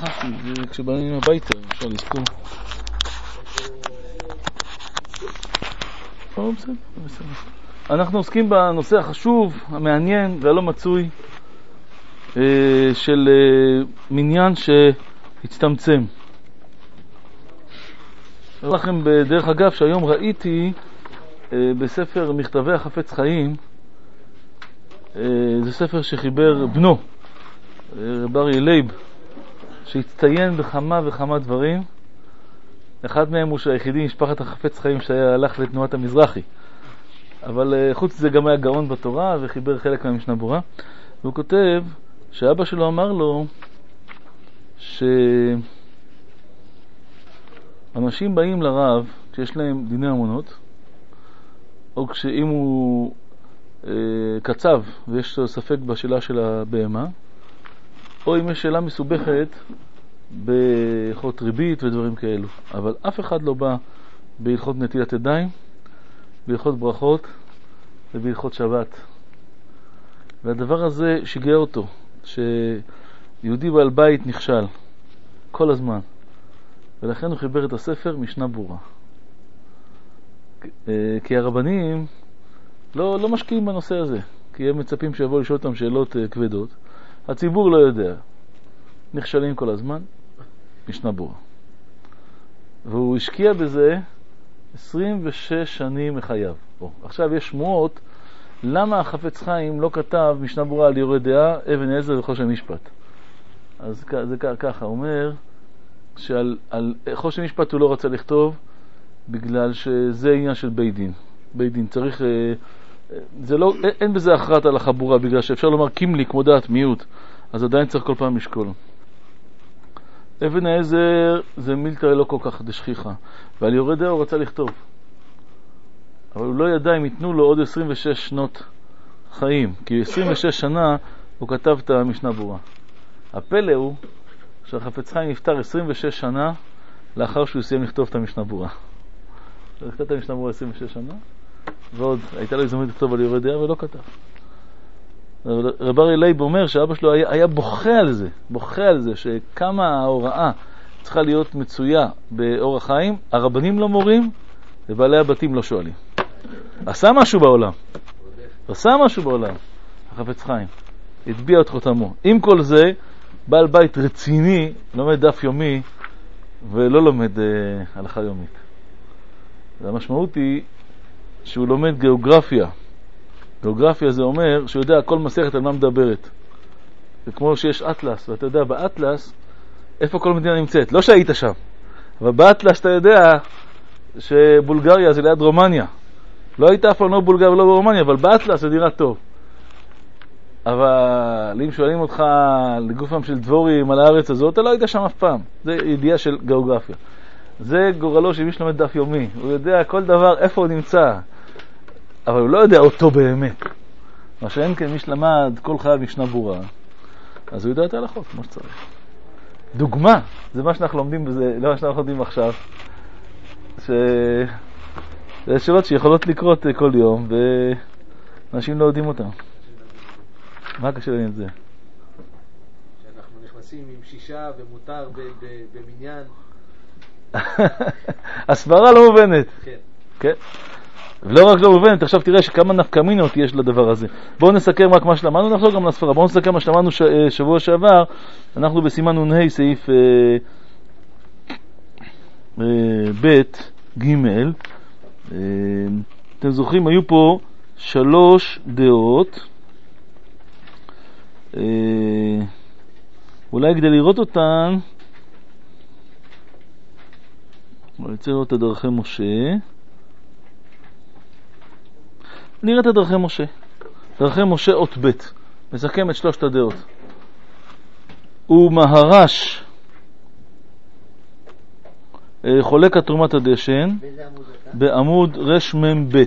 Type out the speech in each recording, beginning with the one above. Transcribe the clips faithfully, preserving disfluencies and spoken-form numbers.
שכחתי, כשבאים הביתה אפשר לזכור. לא, בסדר, בסדר. אנחנו עוסקים בנושא החשוב, המעניין והלא מצוי של מניין שהצטמצם. אני לכם בדרך אגב שהיום ראיתי בספר מכתבי החפץ חיים, זה ספר שחיבר בנו רב אריה לייב, שהצטיין בכמה וכמה דברים. אחד מהם הוא שהיחידי משפחת החפץ חיים שהלך לתנועת המזרחי, אבל חוץ זה גם היה גאון בתורה וחיבר חלק מהמשנה ברורה. והוא כותב שאבא שלו אמר לו שאנשים באים לרב כשיש להם דיני אמונות, או כשאם הוא אה, קצב ויש לו ספק בשאלה של הבהמה, או אם יש שאלה מסובכת בהלכות ריבית ודברים כאלו. אבל אף אחד לא בא בהלכות נטילת ידיים, בהלכות ברכות ובהלכות שבת. והדבר הזה שיגע אותו, שיהודי בעל בית נכשל כל הזמן, ולכן הוא חיבר את הספר משנה ברורה. כי הרבנים לא, לא משקיעים בנושא הזה, כי הם מצפים שיבואו לשאול אותם שאלות כבדות. הציבור לא יודע, נכשלים כל הזמן, משנה ברורה. והוא השקיע בזה עשרים ושש שנים מחייו. בוא. עכשיו יש שמועות למה החפץ חיים לא כתב משנה ברורה על יורה דעה, אבן עזר וחושן משפט. אז זה ככה, הוא אומר שעל על חושן משפט הוא לא רצה לכתוב בגלל שזה עניין של בית דין. בית דין צריך, זה לא, אין בזה הכרעת על החבורה, בגלל שאפשר לומר קימלי כמו דעת מיעוט, אז עדיין צריך כל פעם לשקול. אבן העזר זה מילתא לא כל כך דשכיחה, ועל יורה דעה הוא רצה לכתוב, אבל הוא לא ידע אם ייתנו לו עוד עשרים ושש שנות חיים, כי עשרים ושש שנה הוא כתב את המשנה ברורה. הפלא הוא שהחפץ חיים נפטר עשרים ושש שנה לאחר שהוא סיים לכתוב את המשנה ברורה. הוא כתב את המשנה ברורה עשרים ושש שנה, ועוד הייתה לו הזדמנות לכתוב על יורה דעה ולא כתב. רב אריה לייב אומר שאבא שלו היה, היה בוכה על זה, בוכה על זה שכמה ההוראה צריכה להיות מצויה באור החיים, הרבנים לא מורים ובעלי הבתים לא שואלים. עשה משהו בעולם, עשה משהו בעולם, החפץ חיים, הטביע את חותמו. עם כל זה, בעל בית רציני לומד דף יומי ולא לומד אה, הלכה יומית. והמשמעות היא שהוא לומד גיאוגרפיה. גיאוגרפיה זה אומר שהוא יודע כל מסכת על מה מדברת. זה כמו שיש אטלס, ואתה יודע באטלס איפה כל מדינה נמצאת. לא שהיית שם, אבל באטלס אתה יודע שבולגריה זה ליד רומניה. לא היית אף פעם לא בולגריה ולא ברומניה, אבל באטלס זה נראה טוב. אבל אם שואלים אותך לגופם של דבורים על הארץ הזאת, אתה לא היית שם אף פעם. זה ידיעה של גיאוגרפיה. זה גורלו של מי שלומד דף יומי. הוא יודע כל דבר איפה הוא נמצא, אבל הוא לא יודע אותו באמת. מה שאין כן מי שלמד כל חייו משנה ברורה, אז הוא יודע את ההלכות כמו שצריך. דוגמה, זה מה שאנחנו לומדים בזה, לא מה שאנחנו לומדים עכשיו, ש... זה שאלות שיכולות לקרות כל יום ואנשים לא יודעים אותם. מה קשה לי את זה? שאנחנו נכנסים עם שישה ומותר במניין. הסברה לא מובנת. כן. כן. ולא רק לא מובנת, עכשיו תראה שכמה נפקמינות יש לדבר הזה. בואו נסכם רק מה שלמדנו, נחזור גם לספרה. בואו נסכם מה שלמדנו ש... שבוע שעבר. אנחנו בסימן נ"ה סעיף אה, אה, ב' ג'. אה, אתם זוכרים, היו פה שלוש דעות. אה, אולי כדי לראות אותן, אני רוצה לראות את דרכי משה. נראה את דרכי משה. דרכי משה אות ב', מסכם את שלושת הדעות. הוא מהרש חולק את תרומת הדשן בעמוד רש מם ב'.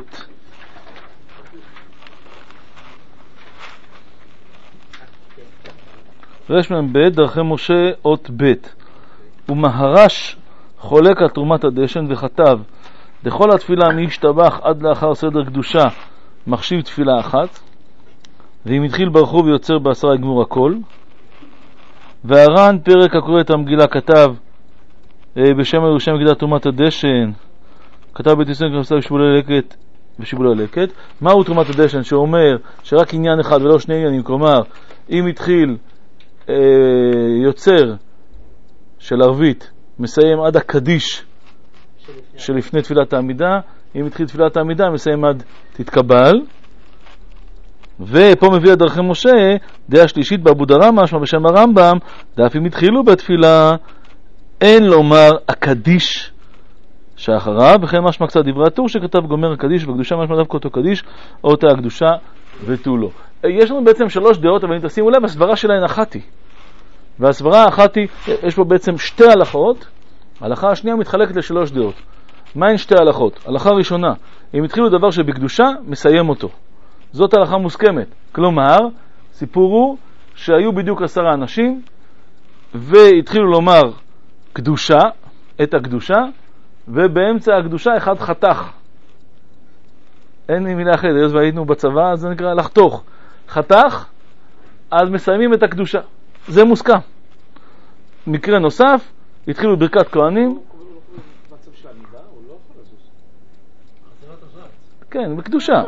רש מם ב', דרכי משה אות ב'. הוא מהרש חולק על תרומת הדשן וכתב דכל התפילה מהשתבח עד לאחר סדר קדושה מחשיב תפילה אחת, ואם התחיל ברחוב ויוצר בעשרה יגמור הכל. והר"ן פרק הקורא את המגילה כתב בשם ירושלים מגילת תרומת הדשן, כתב בית ישראל כנוסה בשיבולי לקט ושיבולי לקט. מהו תרומת הדשן? שאומר שרק עניין אחד ולא שני עניינים, כלומר אם התחיל אה, יוצר של ערבית מסיים עד הקדיש שלפני, שלפני תפילת העמידה, אם התחיל תפילת העמידה מסיים עד תתקבל. ופה מביא הדרכי משה דעה שלישית בעבוד הרמ"א, משמע בשם הרמב"ם, דאף אם התחילו בתפילה אין לומר הקדיש שאחריו, וכן משמע קצת דברי הטור שכתב גומר הקדיש והקדושה, משמע דווקא אותו קדיש או אותה הקדושה ותו לא. יש לנו בעצם שלוש דעות, אבל אם תשימו לב, הסברה שלהן אחת היא, והסברה האחת היא, יש פה בעצם שתי הלכות, ההלכה השנייה מתחלקת לשלוש דעות. מהן שתי הלכות? הלכה ראשונה, אם התחילו דבר שבקדושה, מסיים אותו. זאת הלכה מוסכמת. כלומר, סיפור הוא שהיו בדיוק עשרה אנשים, והתחילו לומר קדושה, את הקדושה, ובאמצע הקדושה אחד חתך. אין לי מילה אחרת, אז היינו בצבא, אז זה נקרא לחתוך. חתך, אז מסיימים את הקדושה. זה מוסכם. מקרה נוסף, התחילו ברכת כהנים. במצב של עמידה, הוא לא יכול לזוז. כן, בקדושה.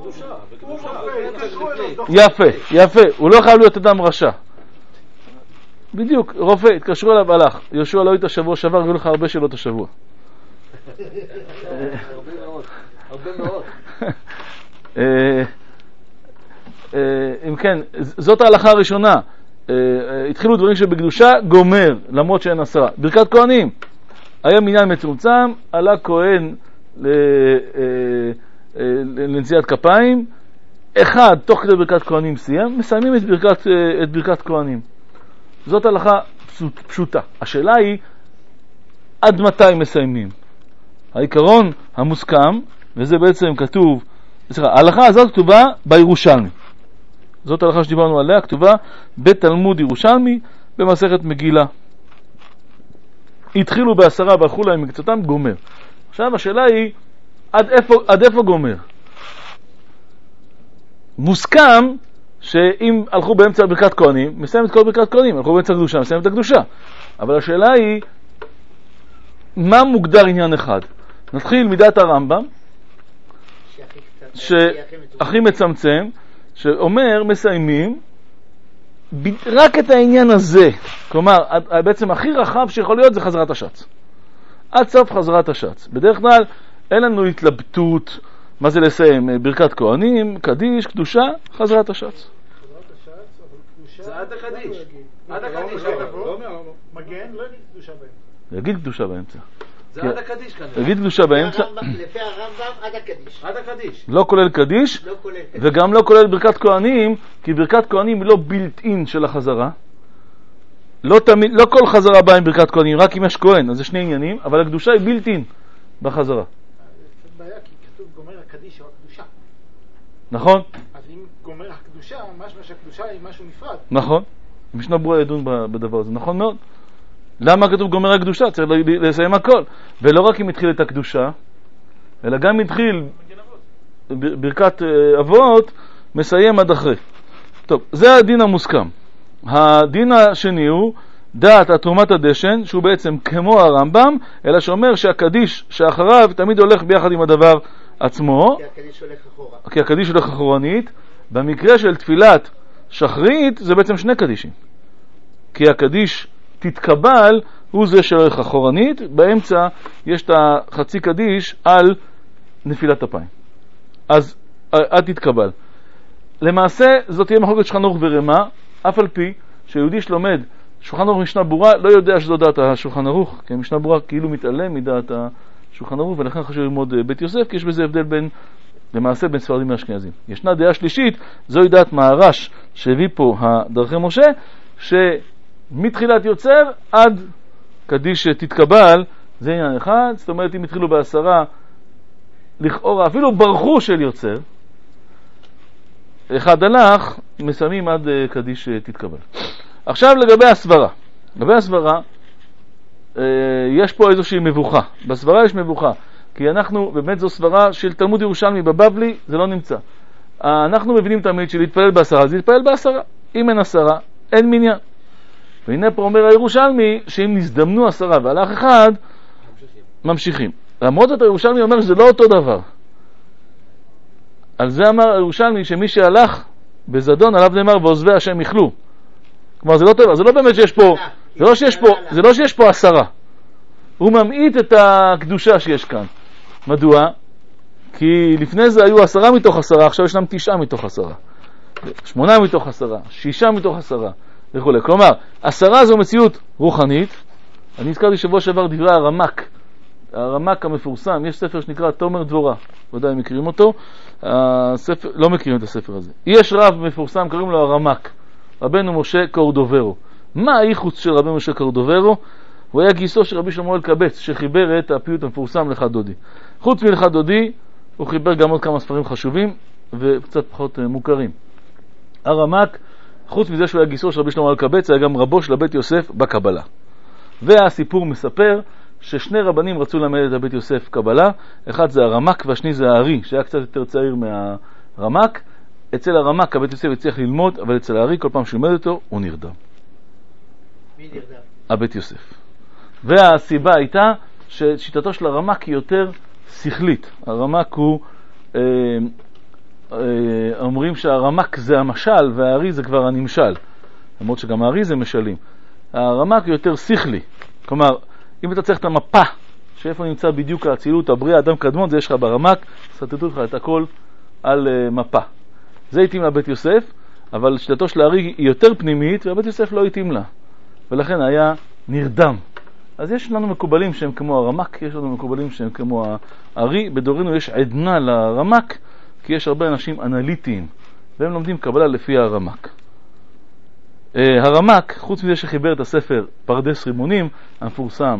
יפה, יפה. הוא לא חייב להיות אדם רשע. בדיוק, רופא, התקשרו אליו, הלך. יהושע לא היית שבוע שעבר, היו לך הרבה שאלות השבוע. הרבה מאוד, הרבה מאוד. אם כן, זאת ההלכה הראשונה. התחילו דברים שבקדושה, גומר, למרות שאין עשרה. ברכת כהנים. היה מניין מצומצם, עלה כהן לנשיאת כפיים, אחד, תוך כדי ברכת כהנים סיים, מסיימים את ברכת, את ברכת כהנים. זאת הלכה פשוטה. השאלה היא, עד מתי מסיימים? העיקרון המוסכם, וזה בעצם כתוב, סליחה, ההלכה הזאת כתובה בירושלמי. זאת ההלכה שדיברנו עליה, כתובה בתלמוד ירושלמי, במסכת מגילה. התחילו בעשרה והלכו להם מקצתם, גומר. עכשיו השאלה היא, עד איפה, עד איפה גומר? מוסכם שאם הלכו באמצע ברכת כהנים, מסיים את כל ברכת כהנים, הלכו באמצע הקדושה, מסיים את הקדושה. אבל השאלה היא, מה מוגדר עניין אחד? נתחיל מדעת הרמב"ם, שהכי מצמצם, שאומר, מסיימים, רק את העניין הזה. כלומר, בעצם הכי רחב שיכול להיות זה חזרת השץ. עד סוף חזרת השץ. בדרך כלל, אין לנו התלבטות, מה זה לסיים? ברכת כהנים, קדיש, קדושה, חזרת השץ. זה עד הקדיש. עד הקדיש. מגן, לא יגיד קדושה באמצע. יגיד קדושה באמצע. זה עד הקדיש כנראה. יגיד קדושה באמצע. לפי הרמב"ם עד הקדיש. עד הקדיש. לא כולל קדיש, לא כולל קדיש. וגם לא כולל ברכת כהנים, כי ברכת כהנים היא לא בילט-אין של החזרה. לא תמיד, לא כל חזרה באה עם ברכת כהנים, רק אם יש כהן, אז זה שני עניינים, אבל הקדושה היא בילט-אין בחזרה. זה בעיה, כי כתוב גומר הקדיש או הקדושה. נכון? אז אם גומר הקדושה, משמע שהקדושה היא משהו נפרד. נכון. משנה ברורה ידון בדבר הזה. נכון מאוד. למה כתוב גומר הקדושה? צריך לסיים הכל. ולא רק אם התחיל את הקדושה, אלא גם התחיל ברכת אבות, מסיים עד אחרי. טוב, זה הדין המוסכם. הדין השני הוא דעת התרומת הדשן, שהוא בעצם כמו הרמב"ם, אלא שאומר שהקדיש שאחריו תמיד הולך ביחד עם הדבר עצמו. כי הקדיש הולך אחורה. כי הקדיש הולך אחורנית. במקרה של תפילת שחרית זה בעצם שני קדישים. כי הקדיש תתקבל הוא זה שהולך אחורנית, באמצע יש את החצי קדיש על נפילת אפיים. אז עד תתקבל. למעשה זאת תהיה מחלוקת שולחן ערוך ורמה, אף על פי שיהודי שלומד שולחן ערוך משנה ברורה לא יודע שזו דעת השולחן ערוך, כי המשנה ברורה כאילו מתעלם מדעת השולחן ערוך, ולכן חשוב ללמוד בית יוסף, כי יש בזה הבדל בין, למעשה בין ספרדים לאשכנזים. ישנה דעה שלישית, זוהי דעת מהר"ש שהביא פה הדרכי משה, שמתחילת יוצר עד קדיש תתקבל, זה עניין אחד. זאת אומרת, אם התחילו בעשרה לכאורה, אפילו ברחו של יוצר, אחד הלך, מסיימים עד קדיש תתקבל. עכשיו לגבי הסברה. לגבי הסברה, יש פה איזושהי מבוכה. בסברה יש מבוכה. כי אנחנו, באמת זו סברה של תלמוד ירושלמי בבבלי, זה לא נמצא. אנחנו מבינים תמיד שלהתפלל בעשרה, אז להתפלל בעשרה. אם אין עשרה, אין מניין. והנה פה אומר הירושלמי שאם נזדמנו עשרה והלך אחד, ממשיכים. למרות זאת הירושלמי אומר שזה לא אותו דבר. על זה אמר הירושלמי שמי שהלך בזדון עליו נאמר ועוזבי השם יכלו. כלומר זה לא טבע, זה לא באמת שיש פה, זה לא שיש פה, זה לא שיש פה עשרה. הוא ממעיט את הקדושה שיש כאן. מדוע? כי לפני זה היו עשרה מתוך עשרה, עכשיו ישנם תשעה מתוך עשרה. שמונה מתוך עשרה, שישה מתוך עשרה, וכו'. כלומר, עשרה זו מציאות רוחנית. אני הזכרתי שבוע שעבר דברי הרמק. הרמק המפורסם, יש ספר שנקרא תומר דבורה. ודאי מכירים אותו. הספר, לא מכירים את הספר הזה. יש רב מפורסם, קוראים לו הרמק. רבנו משה קורדוברו. מה האיחוץ של רבנו משה קורדוברו? הוא היה גיסו של רבי שלמה אלקבץ, שחיבר את הפיוט המפורסם לך דודי. חוץ מלך דודי, הוא חיבר גם עוד כמה ספרים חשובים וקצת פחות מוכרים. הרמק, חוץ מזה שהוא היה גיסו של רבי שלמה אלקבץ, היה גם רבו של הבית יוסף בקבלה. והסיפור מספר ששני רבנים רצו ללמד את הבית יוסף קבלה, אחד זה הרמק והשני זה הארי, שהיה קצת יותר צעיר מהרמק. אצל הרמק הבית יוסף הצליח ללמוד, אבל אצל הארי כל פעם שהוא לימד אותו, הוא נרדם. מי נרדם? הבית יוסף. והסיבה הייתה ששיטתו של הרמק היא יותר שכלית. הרמק הוא, אה, אה, אומרים שהרמק זה המשל והארי זה כבר הנמשל. למרות שגם הארי זה משלים. הרמק הוא יותר שכלי. כלומר, אם אתה צריך את המפה, שאיפה נמצא בדיוק האצילות, הבריאה, אדם קדמון, זה יש לך ברמק, סטטו לך את הכל על uh, מפה. זה התאים לבית יוסף, אבל שיטתו של הארי היא יותר פנימית, והבית יוסף לא התאים לה. ולכן היה נרדם. אז יש לנו מקובלים שהם כמו הרמק, יש לנו מקובלים שהם כמו הארי. בדורנו יש עדנה לרמק, כי יש הרבה אנשים אנליטיים, והם לומדים קבלה לפי הרמק. Uh, הרמק, חוץ מזה שחיבר את הספר פרדס רימונים המפורסם,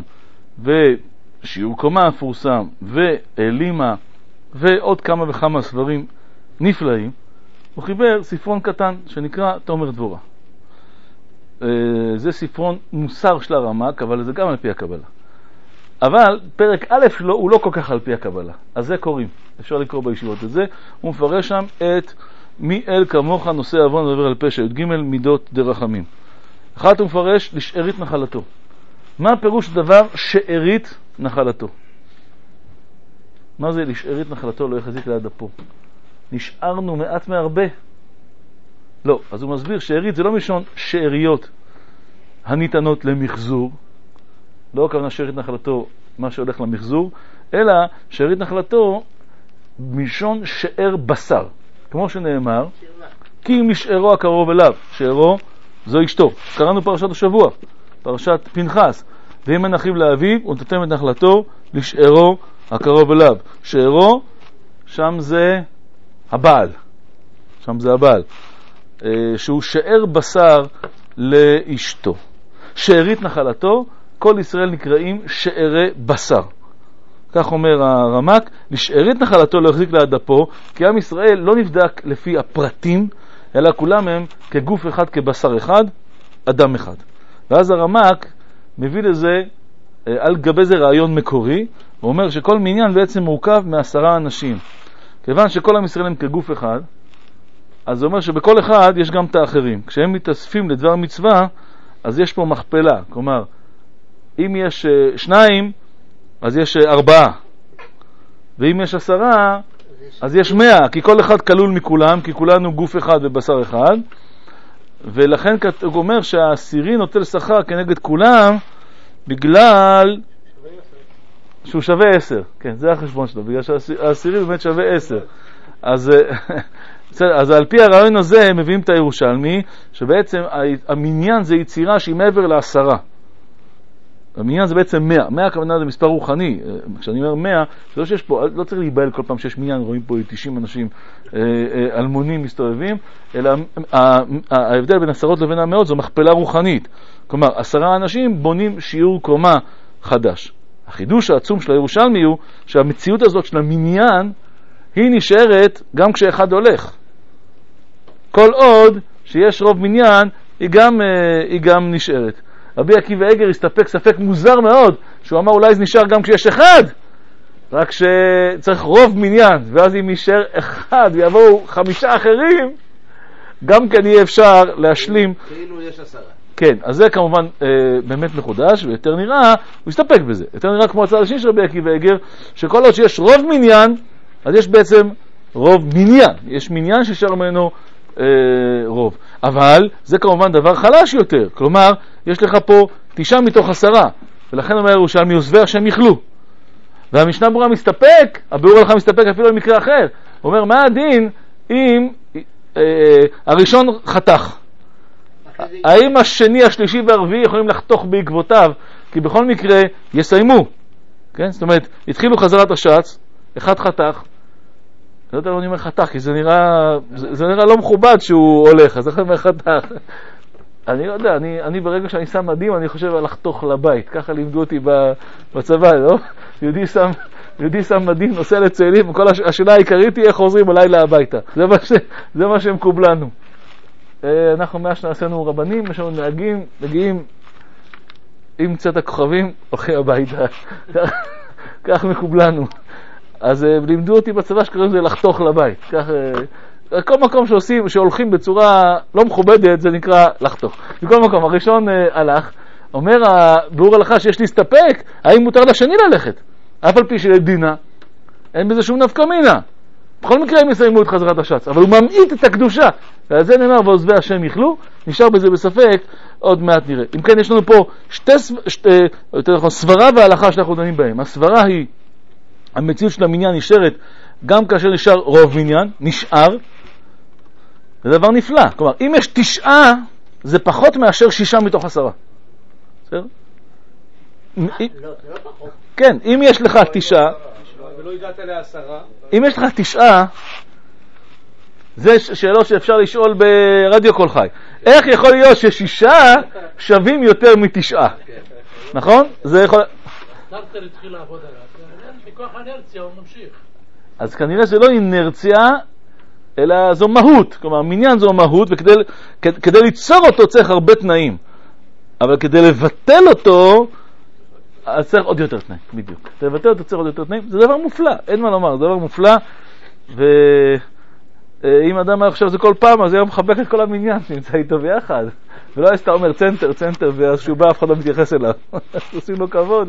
ושיעור קומה המפורסם, ואלימה, ועוד כמה וכמה ספרים נפלאים, הוא חיבר ספרון קטן שנקרא תומר דבורה. Uh, זה ספרון מוסר של הרמק, אבל זה גם על פי הקבלה. אבל פרק א' שלו הוא לא כל כך על פי הקבלה. אז זה קוראים, אפשר לקרוא בישיבות את זה. הוא מפרש שם את מי אל כמוך נושא עוון ועובר על פשע, י"ג מידות דרחמים. אחת הוא מפרש לשארית נחלתו. מה פירוש דבר שארית נחלתו? מה זה לשארית נחלתו לא יחזיק ליד אפו? נשארנו מעט מהרבה. לא, אז הוא מסביר שארית זה לא משון שאריות הניתנות למחזור, לא הכוונה שארית נחלתו מה שהולך למחזור, אלא שארית נחלתו משון שאר בשר, כמו שנאמר, כי אם נשארו הקרוב אליו, שארו זו אשתו. קראנו פרשת השבוע, פרשת פנחס, ואם אין אחיו לאביו, הוא נתתם את נחלתו לשארו הקרוב אליו. שארו, שם זה הבעל, שם זה הבעל, שהוא שאר בשר לאשתו. שארית נחלתו, כל ישראל נקראים שארי בשר. כך אומר הרמק, לשארית נחלתו לא יחזיק ליד אפו, כי עם ישראל לא נבדק לפי הפרטים, אלא כולם הם כגוף אחד, כבשר אחד, אדם אחד. ואז הרמק מביא לזה, על גבי זה רעיון מקורי, הוא אומר שכל מניין בעצם מורכב מעשרה אנשים. כיוון שכל עם ישראל הם כגוף אחד, אז זה אומר שבכל אחד יש גם את האחרים. כשהם מתאספים לדבר מצווה, אז יש פה מכפלה. כלומר, אם יש שניים, אז יש ארבעה. ואם יש עשרה, אז יש מאה, כי כל אחד כלול מכולם, כי כולנו גוף אחד ובשר אחד. ולכן הוא אומר שהעשירי נוטל שכר כנגד כולם, בגלל שהוא שווה עשר. כן, זה החשבון שלו, בגלל שהעשירי באמת שווה עשר. אז, אז על פי הרעיון הזה הם מביאים את הירושלמי, שבעצם המניין זה יצירה שהיא מעבר לעשרה. המניין זה בעצם מאה. מאה הכוונה זה מספר רוחני. כשאני אומר מאה, לא שיש פה, לא צריך להיבהל כל פעם שיש מניין, רואים פה תשעים אנשים אלמונים מסתובבים, אלא ההבדל בין עשרות לבין המאות זו מכפלה רוחנית. כלומר, עשרה אנשים בונים שיעור קומה חדש. החידוש העצום של הירושלמי הוא שהמציאות הזאת של המניין היא נשארת גם כשאחד הולך. כל עוד שיש רוב מניין, היא גם, היא גם נשארת. רבי עקיבא אגר הסתפק ספק מוזר מאוד, שהוא אמר אולי זה נשאר גם כשיש אחד, רק שצריך רוב מניין, ואז אם יישאר אחד ויבואו חמישה אחרים, גם כן יהיה אפשר להשלים. כאילו יש עשרה. כן, אז זה כמובן אה, באמת מחודש, ויותר נראה, הוא יסתפק בזה. יותר נראה כמו הצד השני של רבי עקיבא איגר, שכל עוד שיש רוב מניין, אז יש בעצם רוב מניין. יש מניין ששר ממנו אה, רוב. אבל זה כמובן דבר חלש יותר. כלומר, יש לך פה תשעה מתוך עשרה. ולכן אומר ירושלמי, עוזבי השם יכלו. והמשנה ברורה מסתפק, הביאור הלכה מסתפק אפילו במקרה אחר. הוא אומר, מה הדין אם אה, הראשון חתך? האם השני, השלישי והרביעי יכולים לחתוך בעקבותיו? כי בכל מקרה יסיימו. כן? זאת אומרת, התחילו חזרת השץ, אחד חתך, לא יודע, אני אומר חתך, כי זה נראה, זה, זה נראה לא מכובד שהוא הולך, אז איך אני אומר חתך? אני לא יודע, אני, אני ברגע שאני שם מדים, אני חושב על לחתוך לבית, ככה לימדו אותי בצבא, לא? יהודי שם, יהודי שם מדים, נוסע לצאלים, וכל הש, השאלה העיקרית היא איך חוזרים הלילה הביתה. זה מה, ש, זה מה שהם קובלנו. אנחנו מאז שנעשינו רבנים, יש לנו נהגים, מגיעים עם קצת הכוכבים, הולכים הביתה. כך מקובלנו. אז לימדו אותי בצבא שקוראים זה לחתוך לבית. כך, כל מקום שעושים, שהולכים בצורה לא מכובדת, זה נקרא לחתוך. בכל מקום, הראשון הלך, אומר הביאור הלכה שיש להסתפק, האם מותר לשני ללכת? אף על פי שלדינה, אין בזה שום נפקא מינה. בכל מקרה הם יסיימו את חזרת השץ, אבל הוא ממעיט את הקדושה. ועל זה נאמר, ועוזבי השם יכלו, נשאר בזה בספק, עוד מעט נראה. אם כן, יש לנו פה שתי, שתי, יותר נכון, סברה וההלכה שאנחנו דנים בהם. הסברה היא, המציאות של המניין נשארת, גם כאשר נשאר רוב מניין, נשאר, זה דבר נפלא. כלומר, אם יש תשעה, זה פחות מאשר שישה מתוך עשרה. בסדר? לא, זה לא פחות. כן, אם יש לך תשעה, ולא הגעת לעשרה. אם יש לך תשעה, זה שאלות שאפשר לשאול ברדיו כל חי. איך יכול להיות ששישה שווים יותר מתשעה? נכון? זה יכול... סטארטר התחיל לעבוד עליו. מכוח האנרציה הוא ממשיך. אז כנראה זה לא אינרציה, אלא זו מהות. כלומר, מניין זו מהות, וכדי כדי ליצור אותו צריך הרבה תנאים. אבל כדי לבטל אותו, אז צריך עוד יותר תנאים, בדיוק. כדי לבטל אותו צריך עוד יותר תנאים. זה דבר מופלא, אין מה לומר, זה דבר מופלא. ואם אדם היה חושב זה כל פעם, אז היה מחבק את כל המניין שנמצא איתו ביחד. ולא היה סתם אומר צנטר, צנטר, ואז שהוא בא אף אחד לא מתייחס אליו. אז עושים לו כבוד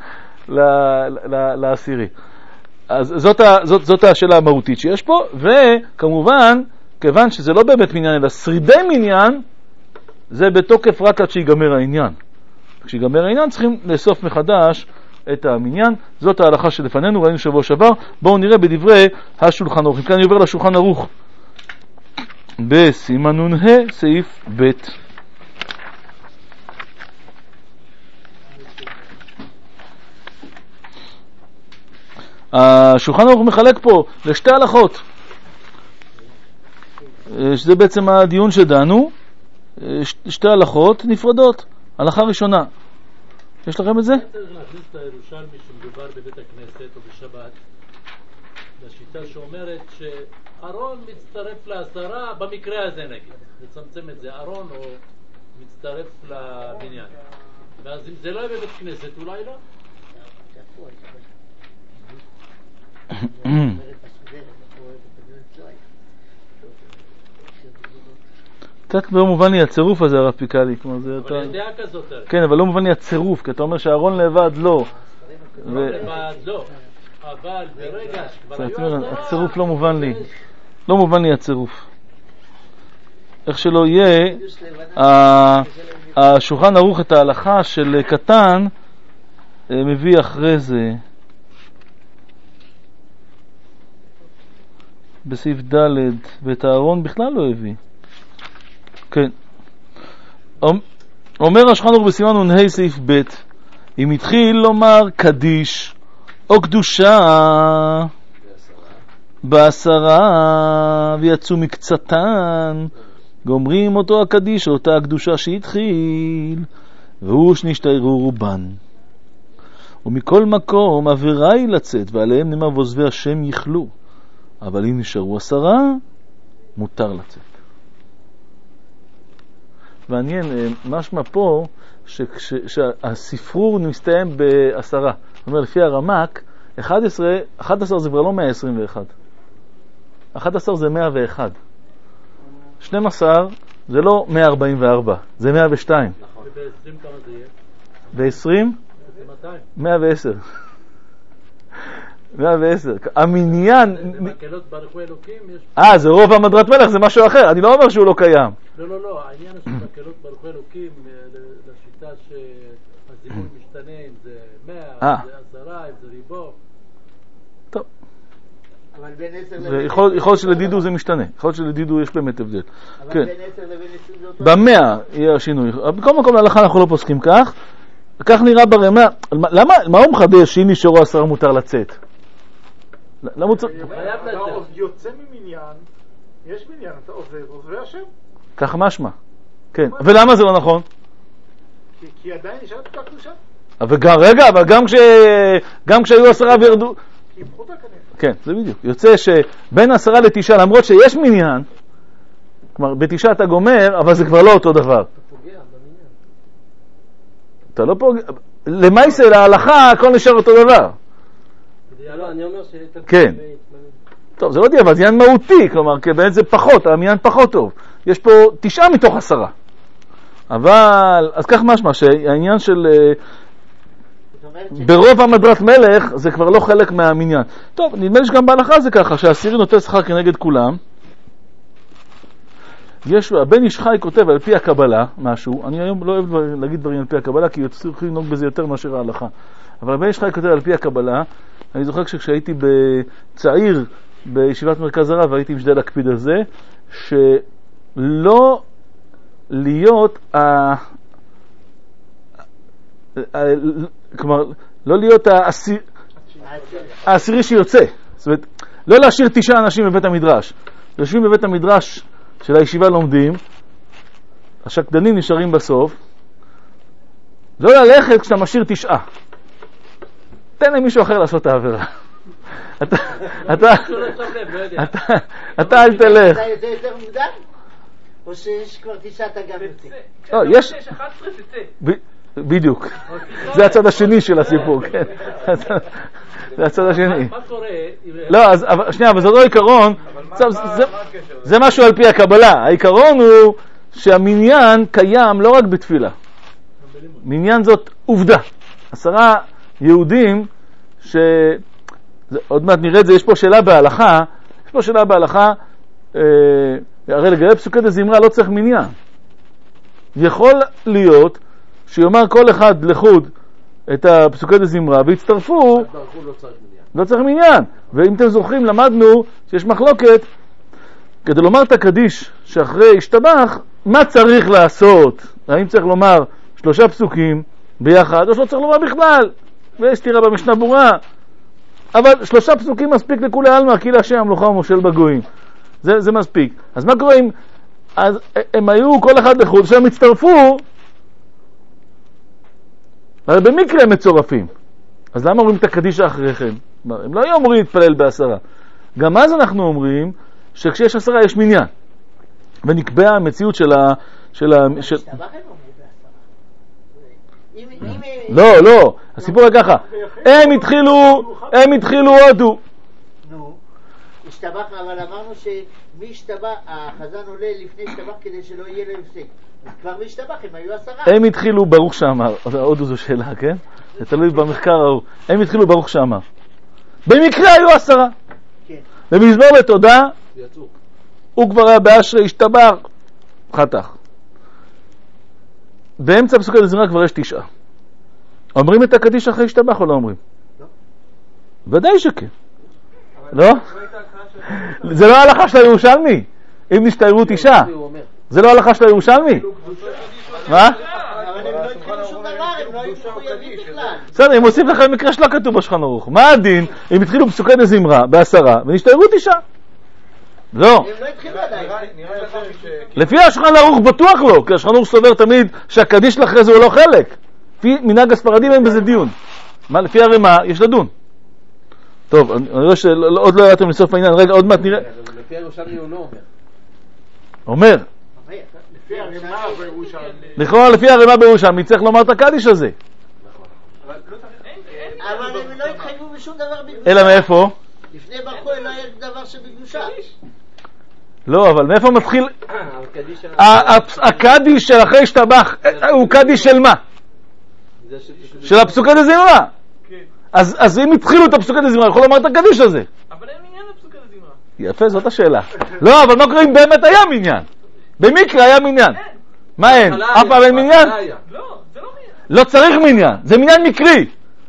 לעשירי. אז זאת, זאת, זאת השאלה המהותית שיש פה, וכמובן, כיוון שזה לא באמת מניין, אלא שרידי מניין, זה בתוקף רק עד שיגמר העניין. כשיגמר העניין צריכים לאסוף מחדש את המניין. זאת ההלכה שלפנינו, ראינו שבוע שעבר. בואו נראה בדברי השולחן ערוך. כאן אני עובר לשולחן ערוך בסימן נ"ה סעיף ב'. השולחן ערוך מחלק פה לשתי הלכות, שזה בעצם הדיון שדנו, שתי הלכות נפרדות. הלכה ראשונה, יש לכם את זה? צריך להכניס את הירושלמי שמדובר בבית הכנסת או בשבת לשיטה שאומרת שארון מצטרף לעשרה, במקרה הזה נגיד לצמצם את זה, ארון או מצטרף לבניין, ואז אם זה לא יהיה בבית כנסת אולי לא. קצת לא מובן לי הצירוף הזה הרב פיקלי, כמו זה אבל יש דעה כזאת. כן, אבל לא מובן לי הצירוף, כי אתה אומר שהארון לבד לא. לבד לא, אבל ברגע שכבר היו עשרה, הצירוף לא מובן לי, לא מובן לי הצירוף. איך שלא יהיה, השולחן ערוך את ההלכה של קטן מביא אחרי זה בסעיף ד', ואת הארון בכלל לא הביא. כן. אומר השולחן ערוך בסימן נ"ה סעיף ב', אם התחיל לומר קדיש או קדושה בעשרה ויצאו מקצתן, גומרים אותו הקדיש או אותה הקדושה שהתחיל, והוא שנשתיירו רובן. ומכל מקום עבירה היא לצאת, ועליהם נאמר ועוזבי השם יכלו. אבל אם נשארו עשרה, מותר לצאת. מעניין, משמע פה ש, ש, שהספרור מסתיים בעשרה. זאת אומרת, לפי הרמק, אחד עשר, אחד עשר זה כבר לא מאה עשרים ואחת. אחד עשר זה מאה ואחת. שתים עשרה זה לא מאה ארבעים וארבע, זה מאה ושתיים. וב-עשרים כמה זה יהיה? ב-עשרים? זה מאתיים. מאה ועשר. מאה ועשר. המניין... זה מקהלות ברכו אלוקים יש... אה, זה רוב המדרת מלך, זה משהו אחר. אני לא אומר שהוא לא קיים. לא, לא, לא. העניין של מקהלות ברכו אלוקים, לשיטה שהזימון משתנה, אם זה מאה, אם זה עשרה, אם זה ריבו. טוב. אבל בין עשר זה לבין... יכול להיות שלדידו זה משתנה. יכול להיות שלדידו יש באמת הבדל. אבל כן. בין עשר לבין עשרים זה אותו... במאה יהיה השינוי. בכל מקום להלכה אנחנו לא פוסקים כך. כך נראה ברמה. למה, מה הוא מחדש שאם נשארו עשרה מותר לצאת? למה הוא צריך... אתה יוצא ממניין, יש מניין, אתה עוזב, עוזבי השם. כך משמע. כן. ולמה זה לא נכון? כי- כי עדיין נשארת את הקדושה. וגם, רגע, אבל גם כש... גם כשהיו עשרה וירדו... כי הם פחותה כנראה. כן, זה בדיוק. יוצא שבין עשרה לתשעה, למרות שיש מניין, כלומר, בתשעה אתה גומר, אבל זה כבר לא אותו דבר. אתה לא פוגע... למעשה, להלכה, הכל נשאר אותו דבר. לא, אני אומר ש... כן. טוב, זה לא דיעבד, זה עניין מהותי, כלומר, כי באמת זה פחות, המניין פחות טוב. יש פה תשעה מתוך עשרה. אבל, אז כך משמע, שהעניין של... ברוב המדרת מלך זה כבר לא חלק מהמניין. טוב, נדמה לי שגם בהלכה זה ככה, שהעשירי נוטל שכר כנגד כולם. יש, הבן איש חי כותב על פי הקבלה משהו, אני היום לא אוהב להגיד דברים על פי הקבלה, כי צריך לנהוג בזה יותר מאשר ההלכה. אבל הבן איש חי כותב על פי הקבלה, אני זוכר שכשהייתי בצעיר בישיבת מרכז הרב, הייתי משתדל להקפיד על זה, שלא להיות ה... כלומר, לא להיות העשיר... העשירי שיוצא. זאת אומרת, לא להשאיר תשעה אנשים בבית המדרש. יושבים בבית המדרש של הישיבה לומדים, השקדנים נשארים בסוף, לא ללכת כשאתה משאיר תשעה. תן למישהו אחר לעשות את העבירה. אתה, אתה, אתה, אתה אל תלך. אתה יוצא יותר מוקדם? או שיש כבר תשעה אתה גם יוצא? לא, יש... בדיוק. זה הצד השני של הסיפור, כן. זה הצד השני. מה קורה? לא, אז שנייה, אבל זה לא עיקרון. זה משהו על פי הקבלה. העיקרון הוא שהמניין קיים לא רק בתפילה. מניין זאת עובדה. עשרה יהודים ש... עוד מעט נראה את זה, יש פה שאלה בהלכה. יש פה שאלה בהלכה, הרי לגבי פסוקי דזמרה לא צריך מניין. יכול להיות שיאמר כל אחד לחוד את הפסוקי דזמרה והצטרפו, לא צריך מניין. ואם אתם זוכרים, למדנו שיש מחלוקת כדי לומר את הקדיש שאחרי השתבח, מה צריך לעשות? האם צריך לומר שלושה פסוקים ביחד או שלא צריך לומר בכלל? ויש תראה במשנה ברורה, אבל שלושה פסוקים מספיק לכולי עלמא, כי להשם המלוכה ומושל בגויים. זה, זה מספיק. אז מה קורה אם אז הם היו כל אחד לחוד שהם הצטרפו, אבל במקרה הם מצורפים. אז למה אומרים את הקדיש אחריכם? הם לא היו אומרים להתפלל בעשרה. גם אז אנחנו אומרים שכשיש עשרה יש מניין. ונקבע המציאות של ה... של ה... של... לא, לא. הסיפור היה ככה. הם התחילו, הם התחילו הודו. נו, השתבח, אבל אמרנו שמי השתבח, החזן עולה לפני השתבח כדי שלא יהיה לו הפסק. כבר מי השתבח, הם היו עשרה. הם התחילו ברוך שאמר. הודו זו שאלה, כן? זה תלוי במחקר ההוא. הם התחילו ברוך שאמר. במקרה היו עשרה. כן. במזמור לתודה, הוא כבר היה באשרי השתבח, חתך. באמצע פסוקי דזמרה כבר יש תשעה. אומרים את הקדיש אחרי השתבח או לא אומרים? לא. ודאי שכן. לא? זה לא ההלכה של הירושלמי. אם נשתיירו תשעה. זה לא ההלכה של הירושלמי. מה? אבל הם לא התחילו שום דבר, הם לא היו מחויבים בכלל. בסדר, הם עושים לכם מקרה שלא כתוב בשולחן ערוך. מה הדין? הם התחילו פסוקי דזמרה בעשרה ונשתיירו תשעה. לא. הם לא התחילו עדיין. לפי השולחן ערוך בטוח לא, כי השולחן ערוך סובר תמיד שהקדיש לאחרי זה הוא לא חלק. לפי מנהג הספרדים אין בזה דיון. מה, לפי הרמה יש לדון. טוב, אני רואה שעוד לא ידעתם לסוף העניין. רגע, עוד מעט נראה. לפי הירושלמי הוא לא אומר. אומר. לפי הרמה בירושלמי. לכאורה לפי הרמה בירושלמי צריך לומר את הקדיש הזה. אבל הם לא התחייבו בשום דבר בקדושה. אלא מאיפה? לפני ברכו לא היה דבר שבקדושה. לא, אבל מאיפה מתחיל? הקדיש של אחרי השתבח הוא קדיש של מה? של הפסוקי דזמרה. אז אם התחילו את הפסוקי דזמרה, יכול לומר את הקדיש הזה. אבל אין עניין לפסוקי דזמרה. יפה, זאת השאלה. לא, אבל מה קורה אם באמת היה מניין? במקרה היה מניין. מה אין? אף פעם אין מניין? לא, זה לא מניין. לא צריך מניין, זה מניין מקרי.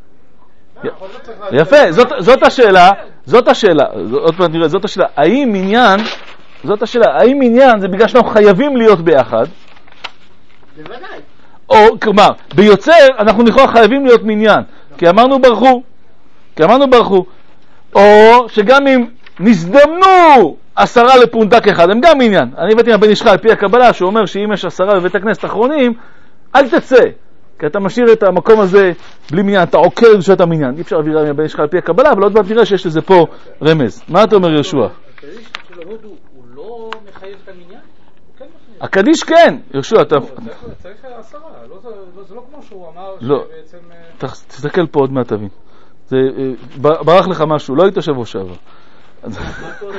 יפה, זאת השאלה, זאת השאלה, עוד פעם נראה, זאת השאלה, האם מניין, זאת השאלה, האם מניין זה בגלל שאנחנו חייבים להיות ביחד? בוודאי. או, כלומר, ביוצר אנחנו נכוח חייבים להיות מניין, כי אמרנו ברכו, כי אמרנו ברכו, או שגם אם נזדמנו עשרה לפונדק אחד, הם גם מניין. אני הבאתי מהבן איש חי על פי הקבלה, שאומר שאם יש עשרה בבית הכנסת האחרונים, אל תצא. כי אתה משאיר את המקום הזה בלי מניין, אתה עוקר לשעות המניין. אי אפשר להביא מהבן איש חי על פי הקבלה, אבל עוד מעט נראה שיש לזה פה רמז. מה אתה אומר יהושע? הקדיש של ההודו הוא לא מחייב את המניין? הקדיש כן, יהושע, אתה... צריך עשרה, זה לא כמו שהוא אמר שבעצם... תסתכל פה עוד מעט תבין. ברח לך משהו, לא היית שבוע שעבר. מה קורה?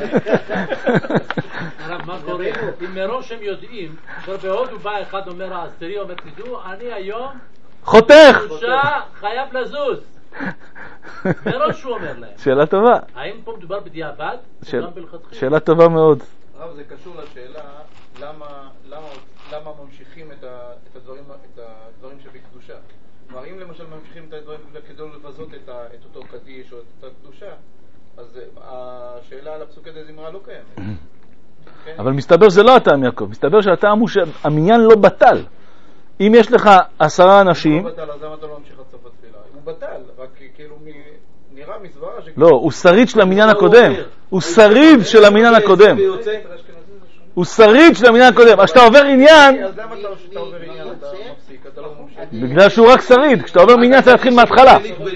מה קורה? אם מראש הם יודעים, כבר בהודו בא אחד אומר העשירי, אומר תדעו, אני היום חותך! קדושה חייב לזוז. מראש הוא אומר להם. שאלה טובה. האם פה מדובר בדיעבד? שאלה טובה מאוד. רב, זה קשור לשאלה למה ממשיכים את הדברים שבקדושה. כלומר, אם למשל ממשיכים את הדברים כדי לבזות את אותו קדיש או את הקדושה, אז השאלה על הפסוקי דזמרה לא קיימת. אבל מסתבר שזה לא הטעם, יעקב. מסתבר שהטעם הוא שהמניין לא בטל. אם יש לך עשרה אנשים... הוא לא בטל, אז למה אתה לא ממשיך עד סוף התפילה? הוא בטל, רק כאילו נראה מסברה... לא, הוא שריד של המניין הקודם. הוא שריד של המניין הקודם. הוא שריד של המניין הקודם. אז כשאתה עובר עניין... אז למה אתה עובר עניין? אתה מפסיק, אתה לא ממשיך. בגלל שהוא רק שריד. כשאתה עובר מעניין זה להתחיל מההתחלה.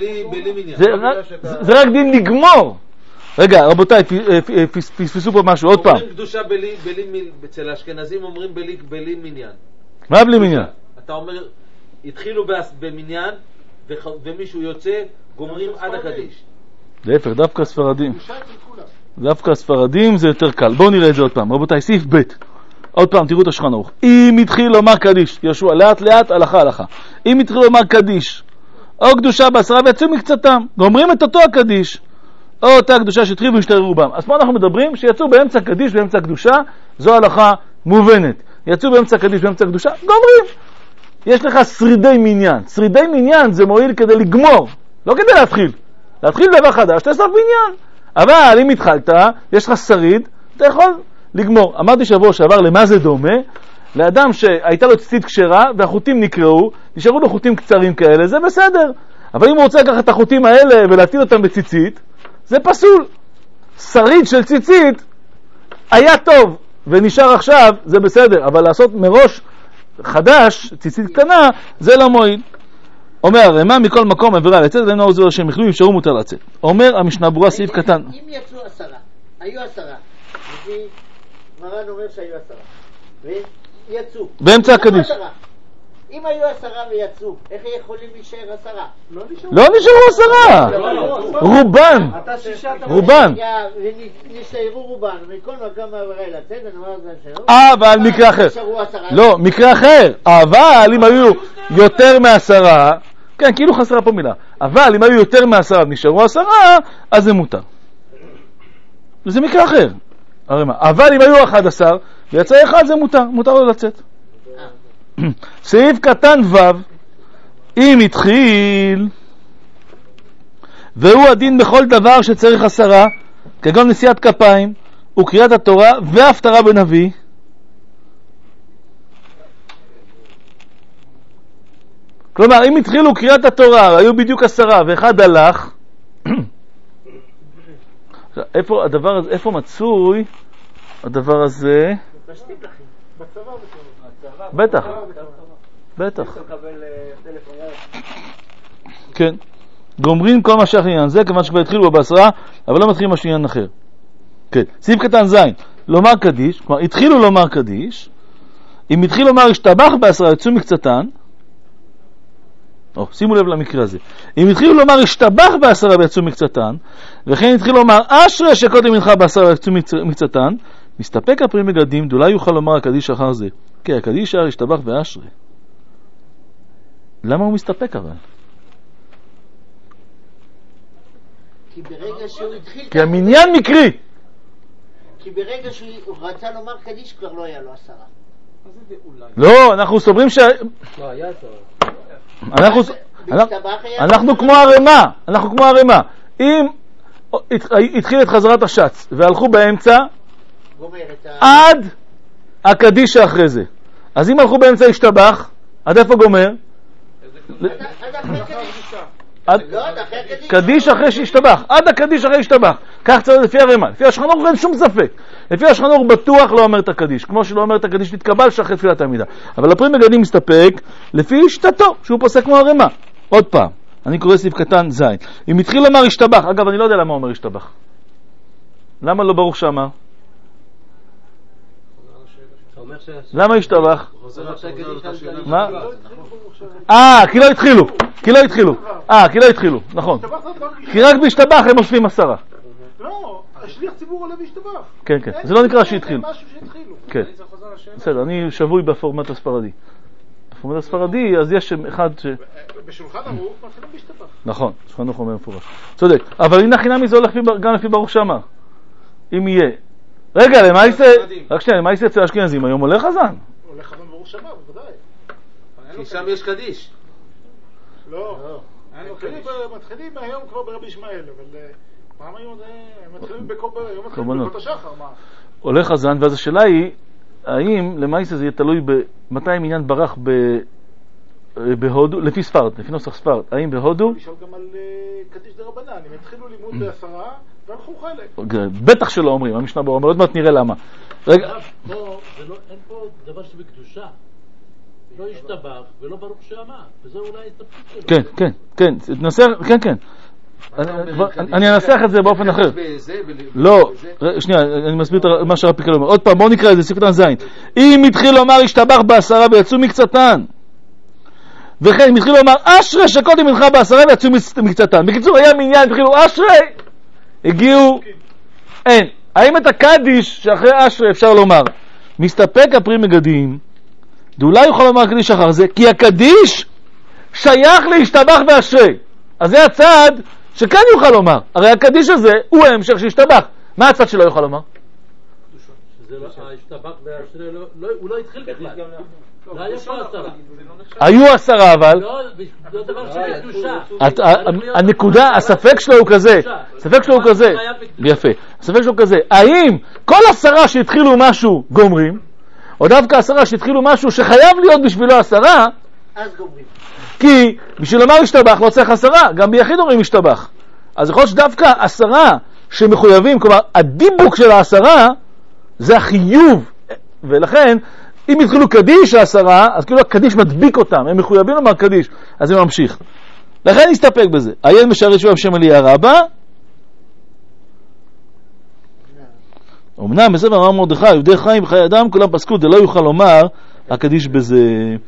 זה רק דין לגמור. רגע, רבותיי, פספסו פה משהו, עוד פעם. אומרים קדושה בלי, אצל האשכנזים אומרים בלי מניין. מה בלי מניין? אתה אומר, התחילו במניין, ומישהו יוצא, גומרים עד הקדיש. להפך, דווקא הספרדים. דווקא הספרדים זה יותר קל. בואו נראה את זה עוד פעם. רבותיי, סעיף ב'. עוד פעם, תראו את השולחן ערוך. אם התחיל לומר קדיש, יהושע, לאט לאט, הלכה הלכה. אם התחיל לומר קדיש, או קדושה בעשרה ויצאו מקצתם, גומרים את אותו הקדיש. או אותה קדושה שהתחילו והשתררו בם. אז פה אנחנו מדברים שיצאו באמצע קדיש באמצע קדושה, זו הלכה מובנת. יצאו באמצע קדיש באמצע קדושה, גומרים. יש לך שרידי מניין. שרידי מניין זה מועיל כדי לגמור, לא כדי להתחיל. להתחיל דבר חדש, תאסוף מניין. אבל אם התחלת, יש לך שריד, אתה יכול לגמור. אמרתי שבוע שעבר למה זה דומה? לאדם שהייתה לו ציצית כשרה והחוטים נקראו, נשארו לו חוטים קצרים כאלה, זה בסדר. אבל אם הוא רוצה לקחת את החוטים האלה ולהטיל אותם בציצית, זה פסול. שריד של ציצית היה טוב ונשאר עכשיו, זה בסדר, אבל לעשות מראש חדש, ציצית קטנה, זה לא מועיל. אומר הרמ"א מכל מקום עבירה לצאת, ואין נאור זו שהם יחלו, אפשרו מותר לצאת. אומר המשנה ברורה סעיף קטן. אם יצאו עשרה, היו עשרה, לפי מרן אומר שהיו עשרה, ויצאו. באמצע הקדיש. אם היו עשרה ויצאו, איך יכולים להישאר עשרה? לא נשארו עשרה! רובן! רובן! ונשארו רובן, מכל מקום העבירה לצאת, ונאמר זה שלום. אבל מקרה אחר. לא, מקרה אחר. אבל אם היו יותר מעשרה, כן, כאילו חסרה פה מילה. אבל אם היו יותר מעשרה ונשארו עשרה, אז זה מותר. זה מקרה אחר. אבל אם היו אחד עשר, ויצא אחד זה מותר. מותר לו לצאת. סעיף קטן ו' אם התחיל והוא הדין בכל דבר שצריך עשרה כגון נשיאת כפיים וקריאת התורה והפטרה בנביא, כלומר אם התחילו קריאת התורה היו בדיוק עשרה ואחד הלך, איפה הדבר הזה, איפה מצוי הדבר הזה? בטח, בטח. כן. גומרים כל מה שייך לעניין זה, כיוון שכבר התחילו בעשרה, אבל לא מתחילים משהו עניין אחר. כן. סעיף קטן זין, לומר קדיש, כלומר, התחילו לומר קדיש, אם התחילו לומר השתבח בעשרה, יצאו מקצתן, או, שימו לב למקרה הזה. אם התחילו לומר השתבח בעשרה ויצאו מקצתן, וכן התחילו לומר אשרי שקודם מנחה בעשרה ויצאו מקצתן, מסתפק הפרי מגדים, דולי יוכל לומר הקדיש אחר זה. כי הקדיש הרי השתבח ואשרי. למה הוא מסתפק אבל? כי ברגע שהוא התחיל... כי המניין מקרי. כי ברגע שהוא רצה לומר קדיש כבר לא היה לו עשרה. לא, אנחנו סוברים ש... לא, היה עשרה. אנחנו, אנחנו כמו הרמה, אנחנו כמו הרמה. אם התחיל את חזרת השץ והלכו באמצע עד הקדיש שאחרי זה, אז אם הלכו באמצע השתבח, עד איפה גומר? עד קדיש אחרי שהשתבח, עד הקדיש אחרי שהשתבח. כך צריך לפי הרמה. לפי השולחן ערוך אין שום ספק. לפי השולחן ערוך בטוח לא אומר את הקדיש, כמו שלא אומר את הקדיש להתקבל שאחרי תפילת העמידה. אבל הפרי מגדים מסתפק לפי שיטתו, שהוא פוסק כמו הרמה. עוד פעם, אני קורא סעיף קטן ז'. אם התחיל לומר השתבח, אגב אני לא יודע למה הוא אומר השתבח. למה לא ברוך שאמר? למה השתבח? מה? אה, כי לא התחילו. כי לא התחילו. אה, כי לא התחילו, נכון. כי רק בהשתבח הם מוסיפים עשרה. לא, השליח ציבור עולה והשתבח. כן, כן. זה לא נקרא שהתחילו. זה משהו שהתחילו. כן. בסדר, אני שבוי בפורמט הספרדי. בפורמט הספרדי, אז יש אחד ש... בשולחן ערוך מתחילים בהשתבח. נכון, שולחן ערוך אומר מפורש. צודק. אבל הנה חינמי זה הולך גם לפי ברוך שאמר. אם יהיה. רגע, למה יצא... רק שנייה, למה יצא אצל אשכנזים? היום הולך חזן? הולך חזן ברוך שאמר, בוודאי. כי שם יש קדיש. לא. מתחילים היום כבר ברבי ישמעאל, אבל פעם היום הם מתחילים בקורבנות השחר, מה? הולך חזן, ואז השאלה היא, האם למעשה זה יהיה תלוי במתי עניין ברח בהודו, לפי ספרד, לפי נוסח ספרד, האם בהודו? לשאול גם על קדיש דרבנן, הם התחילו לימוד בעשרה והלכו חלק. בטח שלא אומרים, המשנה ברורה, אבל עוד מעט נראה למה. רגע. אין פה דבר שבקדושה. לא ישתבח ולא ברוך שאמר, וזה אולי התפקיד שלו. כן, כן, כן, ננסח, כן, כן. אני אנסח את זה באופן אחר. לא, שנייה, אני מסביר את מה שהרב פיקל אומר. עוד פעם, בואו נקרא את זה, סעיף קטן ז'. אם התחיל לומר השתבח בעשרה ויצאו מקצתן, וכן, אם התחיל לומר אשרי שקודם ממך בעשרה ויצאו מקצתן. בקיצור, היה מניין, התחילו אשרי, הגיעו, אין. האם את הקדיש שאחרי אשרי אפשר לומר? מסתפק הפרי מגדים, דאולי יוכל לומר קדיש אחר זה, כי הקדיש שייך להשתבח ואשרי. אז זה הצד שכאן יוכל לומר. הרי הקדיש הזה הוא ההמשך שהשתבח. מה הצד שלא יוכל לומר? ההשתבח ואשרי, הוא לא התחיל בכלל. לא היה פה עשרה. היו עשרה אבל. לא דבר שבקדושה. הנקודה, הספק שלו הוא כזה. הספק שלו הוא כזה. יפה. הספק שלו הוא כזה. האם כל עשרה שהתחילו משהו גומרים? או דווקא עשרה שהתחילו משהו שחייב להיות בשבילו עשרה, אז גומרים. כי בשביל לומר השתבח לא צריך עשרה, גם ביחיד אומרים השתבח. אז יכול להיות שדווקא עשרה שמחויבים, כלומר הדיבוק של העשרה זה החיוב, ולכן אם התחילו קדיש העשרה, אז כאילו הקדיש מדביק אותם, הם מחויבים לומר קדיש, אז זה ממשיך. לכן נסתפק בזה. עיין משערי שוב שם אליה רבה, אמנם בספר אמר מרדכי, יהודי חיים וחיי אדם, כולם פסקו, זה לא יוכל לומר הקדיש בזה.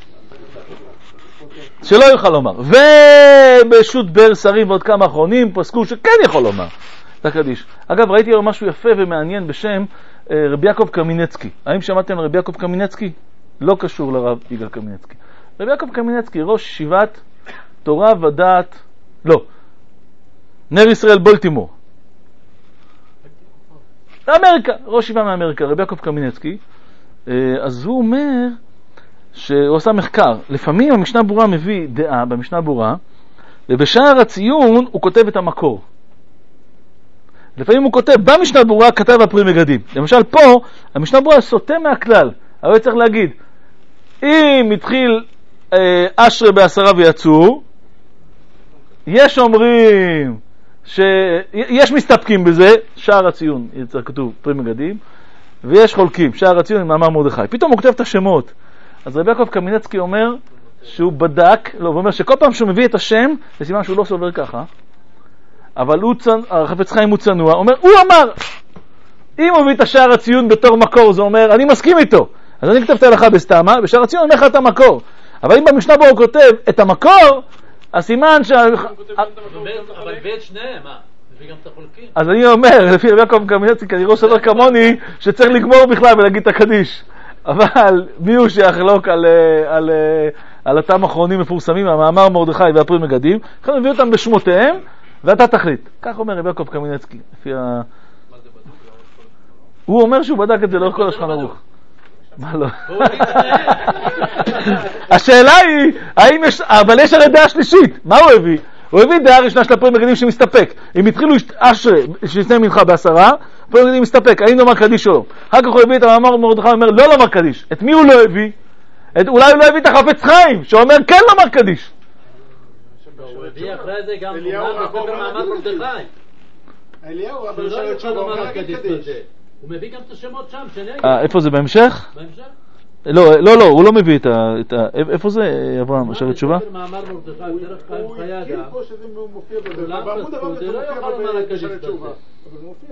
שלא יוכל לומר. ובשו"ת באר שרים ועוד כמה אחרונים פסקו שכן יכול לומר את הקדיש. אגב, ראיתי לו משהו יפה ומעניין בשם רבי יעקב קמינצקי. האם שמעתם על רבי יעקב קמינצקי? לא קשור לרב יגאל קמינצקי. רבי יעקב קמינצקי, ראש ישיבת תורה ודעת, לא, נר ישראל בולטימור. אמריקה, ראש ישיבה מאמריקה, רבי יעקב קמינצקי. אז הוא אומר שהוא עשה מחקר. לפעמים המשנה ברורה מביא דעה במשנה ברורה, ובשער הציון הוא כותב את המקור. לפעמים הוא כותב, במשנה ברורה כתב הפרי מגדים. למשל פה, המשנה ברורה סוטה מהכלל. אבל צריך להגיד, אם התחיל אה, אשרי בעשרה ויצאו, יש אומרים שיש מסתפקים בזה, שער הציון, יצא כתוב פרי מגדים, ויש חולקים, שער הציון עם מאמר מרדכי. פתאום הוא כותב את השמות. אז רבי יעקב קמינצקי אומר שהוא בדק, לא, הוא אומר שכל פעם שהוא מביא את השם, זה סימן שהוא לא סובר ככה, אבל הוא צנ... החפץ חיים הוא צנוע, אומר, הוא אמר, אם הוא מביא את השער הציון בתור מקור, זה אומר, אני מסכים איתו. אז אני כתב את ההלכה בסתמה, בשער הציון אני אומר לך את המקור. אבל אם במשנה בו הוא כותב את המקור, הסימן ש... אבל בית שניהם, מה? אז אני אומר, לפי רבי יעקב קמינצקי, כנראה סובר כמוני, שצריך לגמור בכלל ולהגיד את הקדיש. אבל מי הוא שיחלוק על, על, על אותם אחרונים מפורסמים, המאמר מרדכי והפרי מגדים, אנחנו נביא אותם בשמותיהם, ואתה תחליט. כך אומר רבי יעקב קמינצקי. לפי ה... הוא אומר שהוא בדק את זה לאורך כל השולחן ערוך. מה לא? השאלה היא, האם יש, אבל יש הרי דעה שלישית. מה הוא הביא? הוא הביא דעה ראשונה של הפרי מגדים שמסתפק. אם התחילו אשרי, שלפני מנחה בעשרה, הפרי מגדים מסתפק, האם לומר קדיש או לא. אחר כך הוא הביא את המאמר מרדכי, אומר לא לומר קדיש. את מי הוא לא הביא? את, אולי הוא לא הביא את החפץ חיים, שאומר כן לומר קדיש. הוא הביא אחרי זה גם מאמר מרדכי. אליהו רבי ישאל תשובה אומר להגיד קדיש. הוא מביא גם את השמות שם, שנגד. אה, איפה זה בהמשך? בהמשך? לא, לא, לא, הוא לא מביא את ה... איפה זה, אברהם, השאר תשובה? מאמר מרדכי, דרך חיים חיה הוא התחיל פה שזה מופיע בזה, בעמוד הבא זה מופיע בשאר תשובה. אבל זה מופיע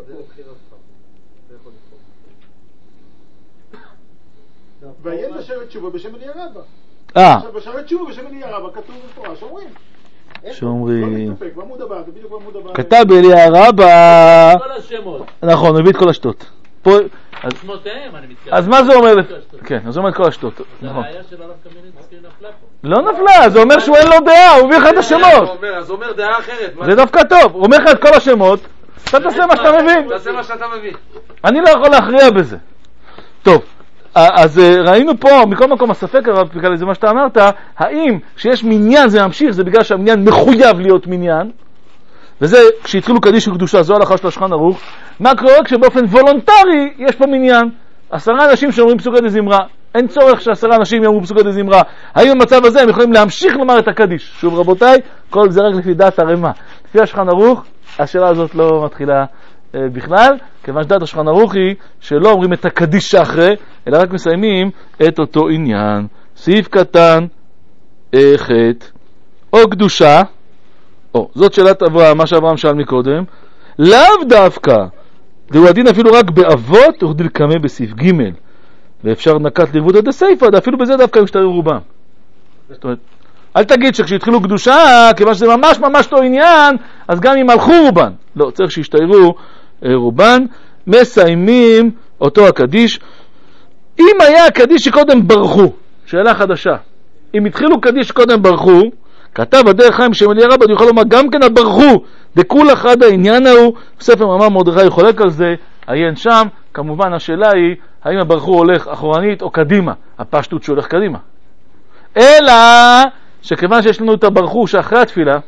פה. ויהיה בשאר תשובה בשם אליהו רבא. אה. עכשיו בשאר תשובה בשם אליהו רבא כתוב בפורש, אומרים. שאומרים... לא מסתפק, בעמוד הבא, זה בדיוק בעמוד הבא. כתב באליהו רבא... כל השמות. נכון, הוא הביא את כל השטות. שמותיהם, אני מתכוון. אז מה זה אומר? כן, אז הוא אומר את כל השטות. זה הראיה של הרב קמינצקי נפלה פה. לא נפלה, זה אומר שהוא אין לו דעה, הוא הביא לך את השמות. אז הוא אומר דעה אחרת. זה דווקא טוב, הוא אומר לך את כל השמות, אתה תעשה מה שאתה מבין. תעשה מה שאתה מבין. אני לא יכול להכריע בזה. טוב, אז ראינו פה, מכל מקום הספק הרב פיקלי, זה מה שאתה אמרת, האם כשיש מניין זה ממשיך, זה בגלל שהמניין מחויב להיות מניין, וזה כשהתחילו קדיש וקדושה, זו הלכה של השולחן ערוך. מה קורה כשבאופן וולונטרי יש פה מניין? עשרה אנשים שאומרים פסוקי דזמרה, אין צורך שעשרה אנשים יאמרו פסוקי דזמרה. האם במצב הזה הם יכולים להמשיך לומר את הקדיש? שוב רבותיי, כל זה רק לפי דעת הרמה. לפי השולחן ערוך, השאלה הזאת לא מתחילה אה, בכלל, כיוון שדעת השולחן ערוך היא שלא אומרים את הקדיש שאחרי, אלא רק מסיימים את אותו עניין. סעיף קטן, אה, חטא, או קדושה, או, זאת שאלת אברהם, מה שאברהם שאל מקודם, לאו דווקא, דהו הדין אפילו רק באבות, או דלקמה בסעיף ג' ואפשר נקט לרבות עד הסייפה, אפילו בזה דווקא ישתררו רובם. זאת אומרת, אל תגיד שכשיתחילו קדושה, כיוון שזה ממש ממש לא עניין, אז גם אם הלכו רובן. לא, צריך שישתררו רובן, מסיימים אותו הקדיש. אם היה הקדיש שקודם ברחו, שאלה חדשה, אם התחילו קדיש שקודם ברחו, כתב הדרך חיים בשם אליהו רבא, הוא יכול לומר גם כן הברכו, דכול אחד העניין ההוא, בספר מאמר מרדכי חולק על זה, עיין שם, כמובן השאלה היא, האם הברכו הולך אחורנית או קדימה, הפשטות שהולך קדימה. אלא, שכיוון שיש לנו את הברכו שאחרי התפילה,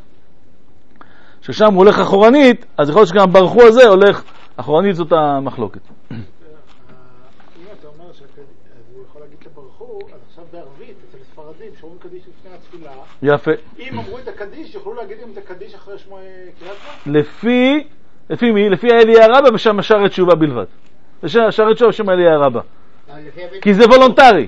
ששם הוא הולך אחורנית, אז יכול להיות שגם הברכו הזה הולך אחורנית, זאת המחלוקת. שאומרים קדיש לפני התפילה. יפה. אם אמרו את הקדיש, יוכלו להגיד אם את הקדיש אחרי שמו קריאת שמע? לפי, לפי מי? לפי אליהו רבא בשם שערי תשובה בלבד. שערי תשובה בשם אליהו רבא. כי זה וולונטרי.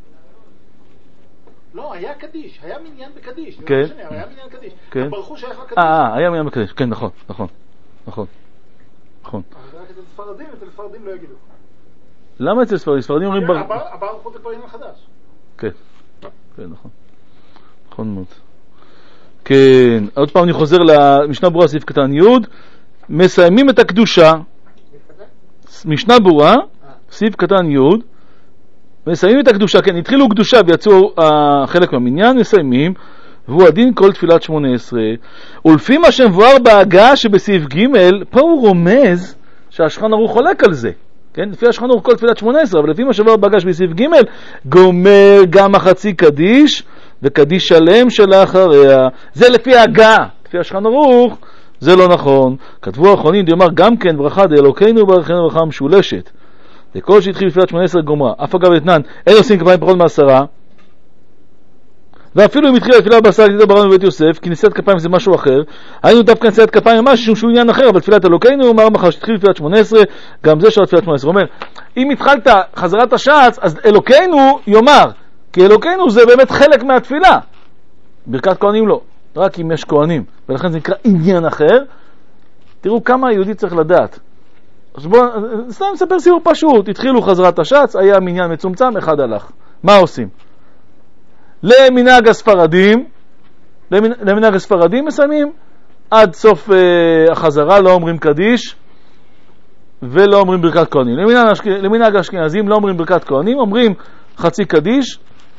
לא, היה קדיש, היה מניין בקדיש. כן. היה מניין קדיש. כן. ברחו שייך לקדיש. אה, היה מניין בקדיש. כן, נכון, נכון. נכון. נכון. אבל רק אצל ספרדים, אצל ספרדים לא יגידו. למה אצל ספרדים? ספרדים אומרים בר... הברכות זה כבר עניין חדש. כן. כן, נכון. נכון מאוד. כן, עוד פעם אני חוזר למשנה ברורה סעיף קטן י', מסיימים את הקדושה. משנה ברורה, סעיף קטן י', מסיימים את הקדושה, כן, התחילו קדושה ויצאו uh, חלק מהמניין, מסיימים, והוא הדין כל תפילת שמונה עשרה. ולפי מה שמבואר בהגה שבסעיף ג', פה הוא רומז שהשולחן ערוך חולק על זה. כן, לפי השולחן ערוך כל תפילת שמונה עשרה, אבל לפי מה שמבואר בהגה שבסעיף ג', גומר גם החצי קדיש וקדיש שלם שלאחריה. זה לפי ההגה, לפי השולחן ערוך, זה לא נכון. כתבו האחרונים, דיאמר גם כן ברכה דאלוקינו וברכנו ברכה משולשת. לכל שהתחיל בתפילת שמונה עשרה גומרה. אף אגב אתנן, אין עושים כפיים פחות מעשרה. ואפילו אם התחילה תפילה בעשרה כתיתה ברם בבית יוסף, כי נשיאת כפיים זה משהו אחר, היינו דווקא נשיאת כפיים ממש שום שהוא עניין אחר, אבל תפילת אלוקינו, אומר מחר שהתחיל בתפילת שמונה עשרה, גם זה של תפילת שמונה עשרה. הוא אומר, אם התחלת חזרת השעץ, אז אלוקינו יאמר, כי אלוקינו זה באמת חלק מהתפילה. ברכת כהנים לא, רק אם יש כהנים, ולכן זה נקרא עניין אחר. תראו כמה היהודי צריך לדעת. אז בואו, סתם נספר סיפור פשוט. התחילו חזרת השעץ, היה מניין מצומצם, אחד הלך. מה עושים? למנהג הספרדים, למנהג הספרדים מסיימים עד סוף uh, החזרה לא אומרים קדיש ולא אומרים ברכת כהנים. למנהג האשכנזים לא אומרים ברכת כהנים, אומרים חצי קדיש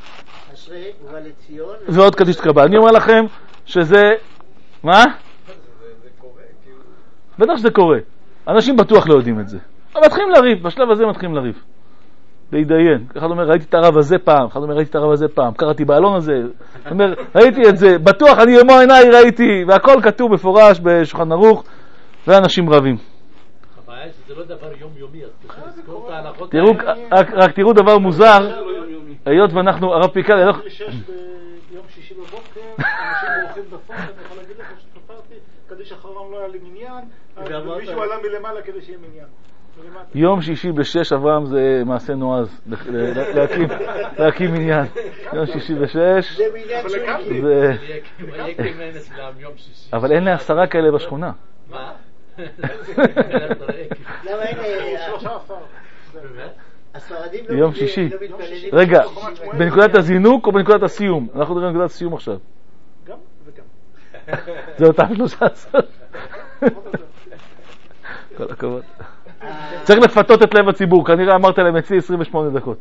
ועוד קדיש תקבל. אני אומר לכם שזה... מה? בטח שזה קורה. אנשים בטוח לא יודעים את זה. אבל מתחילים לריב, בשלב הזה מתחילים לריב. להידיין. אחד אומר, ראיתי את הרב הזה פעם, אחד אומר, ראיתי את הרב הזה פעם, קראתי בעלון הזה, אומר, ראיתי את זה, בטוח אני במו עיניי ראיתי, והכל כתוב מפורש בשולחן ערוך, ואנשים רבים. הבעיה שזה לא דבר יומיומי, אז צריך לזכור את ההלכות. תראו, רק תראו דבר מוזר, היות ואנחנו, הרב פיקל, ביום שישי בבוקר, אנשים בורחים בפות, אני יכול להגיד לך שתפרתי, כדי שאחרון לא היה לי מניין, מישהו עלה מלמעלה כדי שיהיה מניין. יום שישי בשש, אברהם, זה מעשה נועז, להקים מניין. יום שישי בשש, זה מניין שולחי. זה... אבל אין לה עשרה כאלה בשכונה. מה? למה אין... הספרדים לא יום שישי. מתפללים. רגע, בנקודת הזינוק או בנקודת הסיום? אנחנו מדברים בנקודת הסיום עכשיו. גם וגם. זה אותם שלושה עשר. כל הכבוד. צריך לפתות את לב הציבור, כנראה אמרת להם אצלי עשרים ושמונה דקות.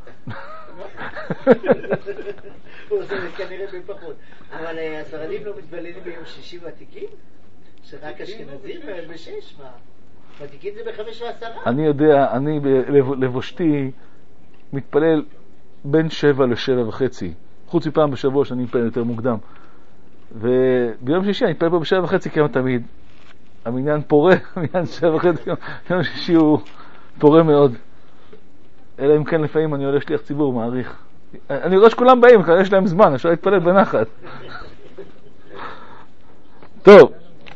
הוא עושה כנראה בפחות. אבל הספרדים לא מתפללים ביום שישי ותיקים? שרק אשכנזים בשש? מה? ותיקים זה בחמש ועשרה? אני יודע, אני לבושתי מתפלל בין שבע לשבע וחצי. חוץ מפעם בשבוע שאני מתפלל יותר מוקדם. וביום שישי אני מתפלל פה בשבע וחצי כמה תמיד. המניין פורה, המניין שבע וחצי, יום שישי הוא פורה מאוד. אלא אם כן לפעמים אני עולה שליח ציבור, מעריך. אני רואה שכולם באים, יש להם זמן, אפשר להתפלל בנחת. טוב.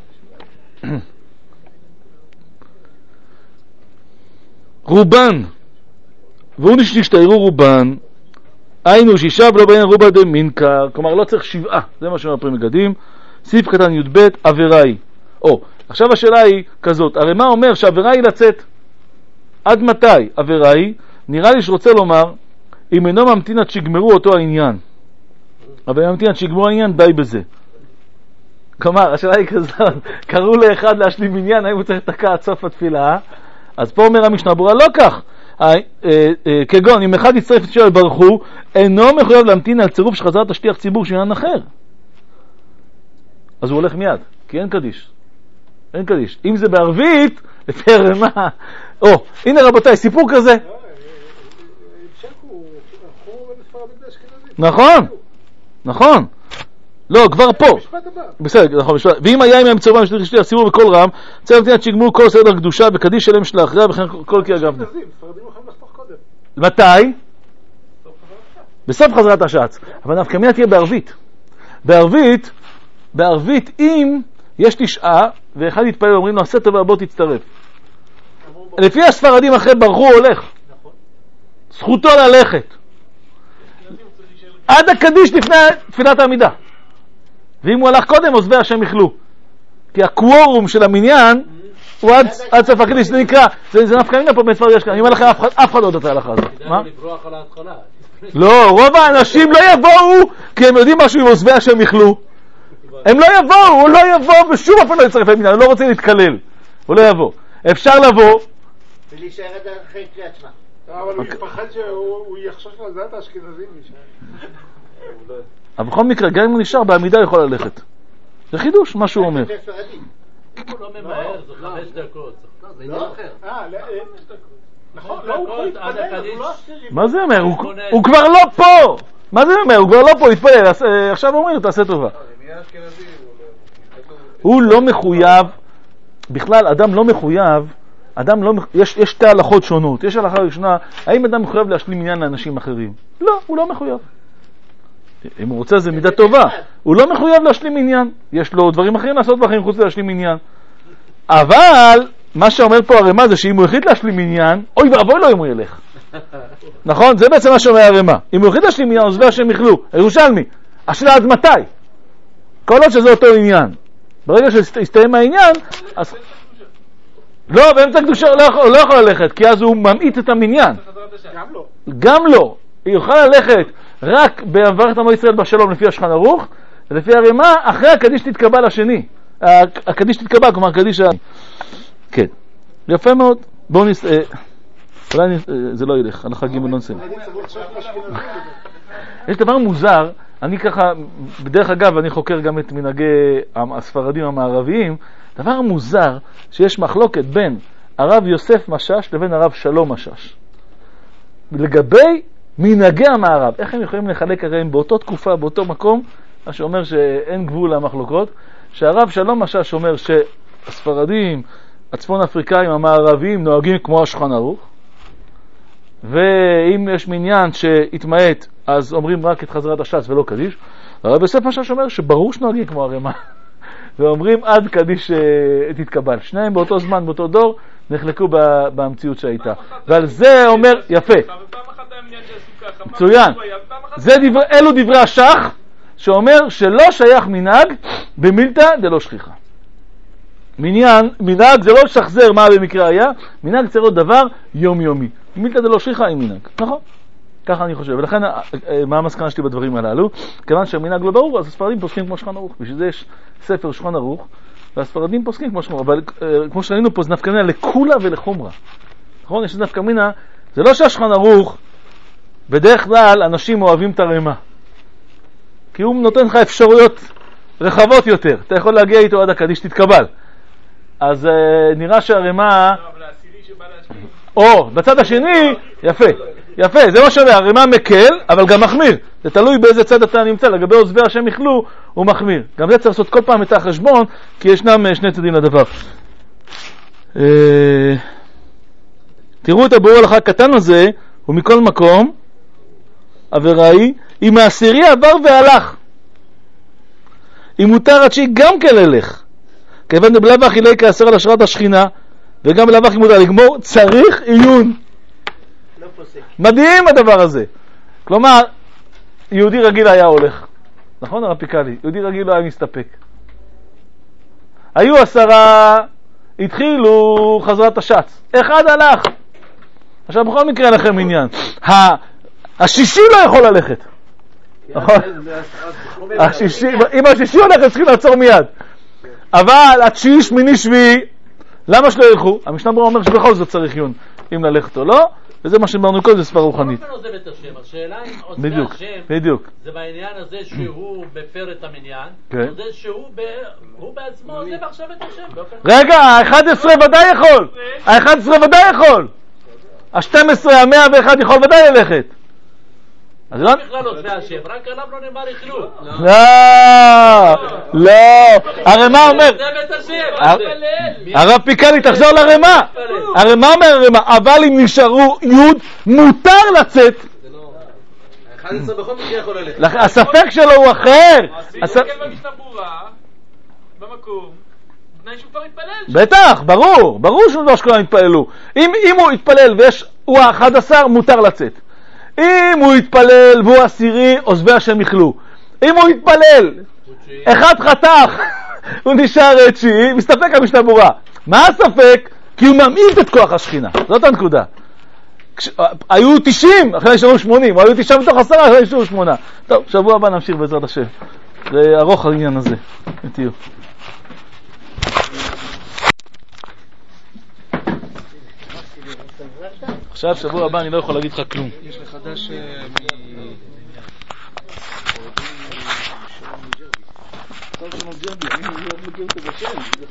רובן, והוא נשתיירו רובן, היינו שישה ולא בין רובה דמינקר, כלומר לא צריך שבעה, זה מה שאומר פרי מגדים. סעיף קטן י' ב' עבירה היא. או, עכשיו השאלה היא כזאת, הרי מה אומר שעבירה היא לצאת? עד מתי עבירה היא? נראה לי שרוצה לומר, אם אינו ממתין עד שיגמרו אותו העניין. אבל אם ממתין עד שיגמרו העניין, די בזה. כלומר, השאלה היא כזאת, קראו לאחד להשלים עניין, האם הוא צריך לתקע עד סוף התפילה? אז פה אומר המשנה ברורה, לא כך. כגון, אם אחד יצטרף את שאלה ברכו, אינו מחויב להמתין על צירוף שחזרת השליח ציבור שעניין אחר. אז הוא הולך מיד, כי אין קדיש. אין קדיש. אם זה בערבית, יותר מה? או, הנה רבותיי, סיפור כזה. נכון, נכון. לא, כבר פה. בסדר, נכון, משפט. ואם היה עם המצורם שליח שליח ציבור בכל רם, צריך להמתין עד שיגמרו כל סדר קדושה וקדיש שלהם של האחריה וכן כל כי אגב. מתי? בסוף חזרת השעץ. אבל נפקא מינה תהיה בערבית. בערבית, בערבית אם יש תשעה ואחד יתפלל ואומרים לו עשה טובה בוא תצטרף. לפי הספרדים אחרי ברחו הוא הולך. זכותו ללכת. עד הקדיש לפני תפילת העמידה. ואם הוא הלך קודם עוזבי השם יחלו. כי הקוורום של המניין הוא עד סוף הקדיש. זה נקרא, זה נפקא מינה פה בספרד יש כאן. אני אומר לכם אף אחד לא יודעת ההלכה הזאת. מה? לא, רוב האנשים לא יבואו כי הם יודעים משהו עם עוזבי השם יחלו. הם לא יבואו, הוא לא יבוא ושום אופן לא יצטרף למניין, הוא לא רוצה להתקלל, הוא לא יבוא. אפשר לבוא ולהישאר עד אחרי קריאת שמע. אבל הוא יפחד שהוא יחשוש לדעת האשכנזים משם. אבל בכל מקרה, גם אם הוא נשאר בעמידה יכול ללכת. זה חידוש, מה שהוא אומר. אם הוא לא ממהר, זה חמש דקות. זה עניין אחר. אה, נכון, לא, הוא כבר התפלל, הוא לא עשרים. מה זה אומר? הוא כבר לא פה! מה זה אומר? הוא כבר לא פה, התפלל. עכשיו אומרים, תעשה טובה. הוא לא מחויב, בכלל אדם לא מחויב, אדם לא, יש, יש שתי הלכות שונות. יש הלכה ראשונה, האם אדם מחויב להשלים עניין לאנשים אחרים? לא, הוא לא מחויב. אם הוא רוצה זה מידה טובה. הוא לא מחויב להשלים עניין. יש לו דברים אחרים לעשות בחיים חוץ להשלים עניין. אבל מה שאומר פה הרמ"א זה שאם הוא החליט להשלים עניין, אוי ואבוי לו אם הוא ילך. נכון? זה בעצם מה שאומר הרמ"א. אם הוא החליט להשלים עניין, עוזבי השם יחלו. ירושלמי. השאלה עד מתי? כל עוד שזה אותו עניין. ברגע שהסתיים העניין, אז... לא, באמצע קדושה הוא לא יכול, לא יכול ללכת, כי אז הוא ממעיט את המניין. גם לא. גם לא. היא יוכל ללכת רק במברכת עמו ישראל בשלום לפי השולחן ערוך, ולפי הרמ"א, אחרי הקדיש תתקבל השני. הקדיש תתקבל, כלומר הקדיש ה... כן, יפה מאוד. בואו נס... אולי זה לא ילך, על החגים ונונסים. יש דבר מוזר, אני ככה, בדרך אגב, אני חוקר גם את מנהגי הספרדים המערביים, דבר מוזר שיש מחלוקת בין הרב יוסף משש לבין הרב שלום משש. לגבי מנהגי המערב, איך הם יכולים לחלק הרי באותו תקופה, באותו מקום, מה שאומר שאין גבול למחלוקות, שהרב שלום משש אומר שהספרדים, הצפון אפריקאים המערביים נוהגים כמו השולחן ערוך, ואם יש מניין שהתמעט אז אומרים רק את חזרת הש"ס ולא קדיש. הרב יוסף משש אומר שברור שנוהגים כמו הרמ"א ואומרים עד קדיש תתקבל. שניהם באותו זמן, באותו דור, נחלקו במציאות שהייתה. ועל זה אומר, יפה, מצוין, אלו דברי השח שאומר שלא שייך מנהג במילתא דלא שכיחה. מניין, מנהג זה לא שחזר מה במקרה היה, מנהג צריך להיות דבר יומיומי. מילתא דלא שכיחה עם מנהג, נכון? ככה אני חושב. ולכן מה המסקנה שלי בדברים הללו? כיוון שהמנהג לא ברור, אז הספרדים פוסקים כמו שולחן ערוך. בשביל זה יש ספר שולחן ערוך, והספרדים פוסקים כמו שולחן ערוך. אבל כמו שראינו פה, זה נפקא מינה לקולה ולחומרה. נכון? יש נפקא מינה, זה לא שהשולחן ערוך, בדרך כלל אנשים אוהבים את הרמ"א. כי הוא נותן לך אפשרויות רחבות יותר. אתה יכול להגיע איתו עד הקדיש תתקבל. אז נראה שהרמ"א... או, בצד השני, יפה, יפה, זה מה שאומר, הרמ"א מקל, אבל גם מחמיר. זה תלוי באיזה צד אתה נמצא, לגבי עוזבי השם יחלו, הוא מחמיר. גם זה צריך לעשות כל פעם את החשבון, כי ישנם שני צדדים לדבר. תראו את הביאור הלכה הקטן הזה, ומכל מקום, עבירה היא, אם העשירי עבר והלך. אם מותר התשיעי גם כן ללך. כיוון דבלאו אכילי כאסר על השראת השכינה, וגם בלאו הכי מותר לגמור, צריך עיון. לא פוסק. מדהים הדבר הזה. כלומר, יהודי רגיל היה הולך. נכון הרב פיקלי? יהודי רגיל לא היה מסתפק. היו עשרה, התחילו חזרת השץ. אחד הלך. עכשיו בכל מקרה לכם עניין. השישי לא יכול ללכת. נכון? אם השישי הולך, צריכים לעצור מיד. אבל התשיעי, שמיני, שביעי, למה שלא ילכו? המשנה ברורה אומר שבכל זאת צריך עיון, אם ללכת או לא, וזה מה שאמרנו קודם, זה ספר רוחנית. בכל אופן עוזב את השם, השאלה אם עוזב את השם, בדיוק. זה בעניין הזה שהוא בפר את המניין, כן. או זה שהוא בעצמו עוזב עכשיו את השם. רגע, ה-אחד עשר ודאי יכול, ה-אחד עשר ודאי יכול, ה-שתים עשרה, ה-מאה ואחת יכול ודאי ללכת. אז לא בכלל עוזבי השם, רק עליו לא נאמר יחלו. לא, לא, הרמ"א אומר, הרב פיקלי תחזור לרמ"א, הרמ"א אומר הרמ"א, אבל אם נשארו יוד מותר לצאת. אחד עשר בכל מקרה יכול ללכת. הספק שלו הוא אחר. הספק במשנה ברורה, במקום, בתנאי שהוא כבר התפלל. בטח, ברור, ברור שהוא לא שכולם התפללו. אם הוא התפלל והוא ה-אחד עשר מותר לצאת. אם הוא יתפלל והוא עשירי, עוזבי השם יחלו. אם הוא יתפלל, אחד חתך, הוא נשאר תשיעי, מסתפק המשנה ברורה. מה הספק? כי הוא ממעיט את כוח השכינה. זאת הנקודה. היו תשעים, אחרי נשארו שמונים, היו תשעים מתוך עשרה, אחרי נשארו שמונה. טוב, שבוע הבא נמשיך בעזרת השם. זה ארוך העניין הזה. תהיו. עכשיו, שבוע הבא אני לא יכול להגיד לך כלום. יש לך חדש מ...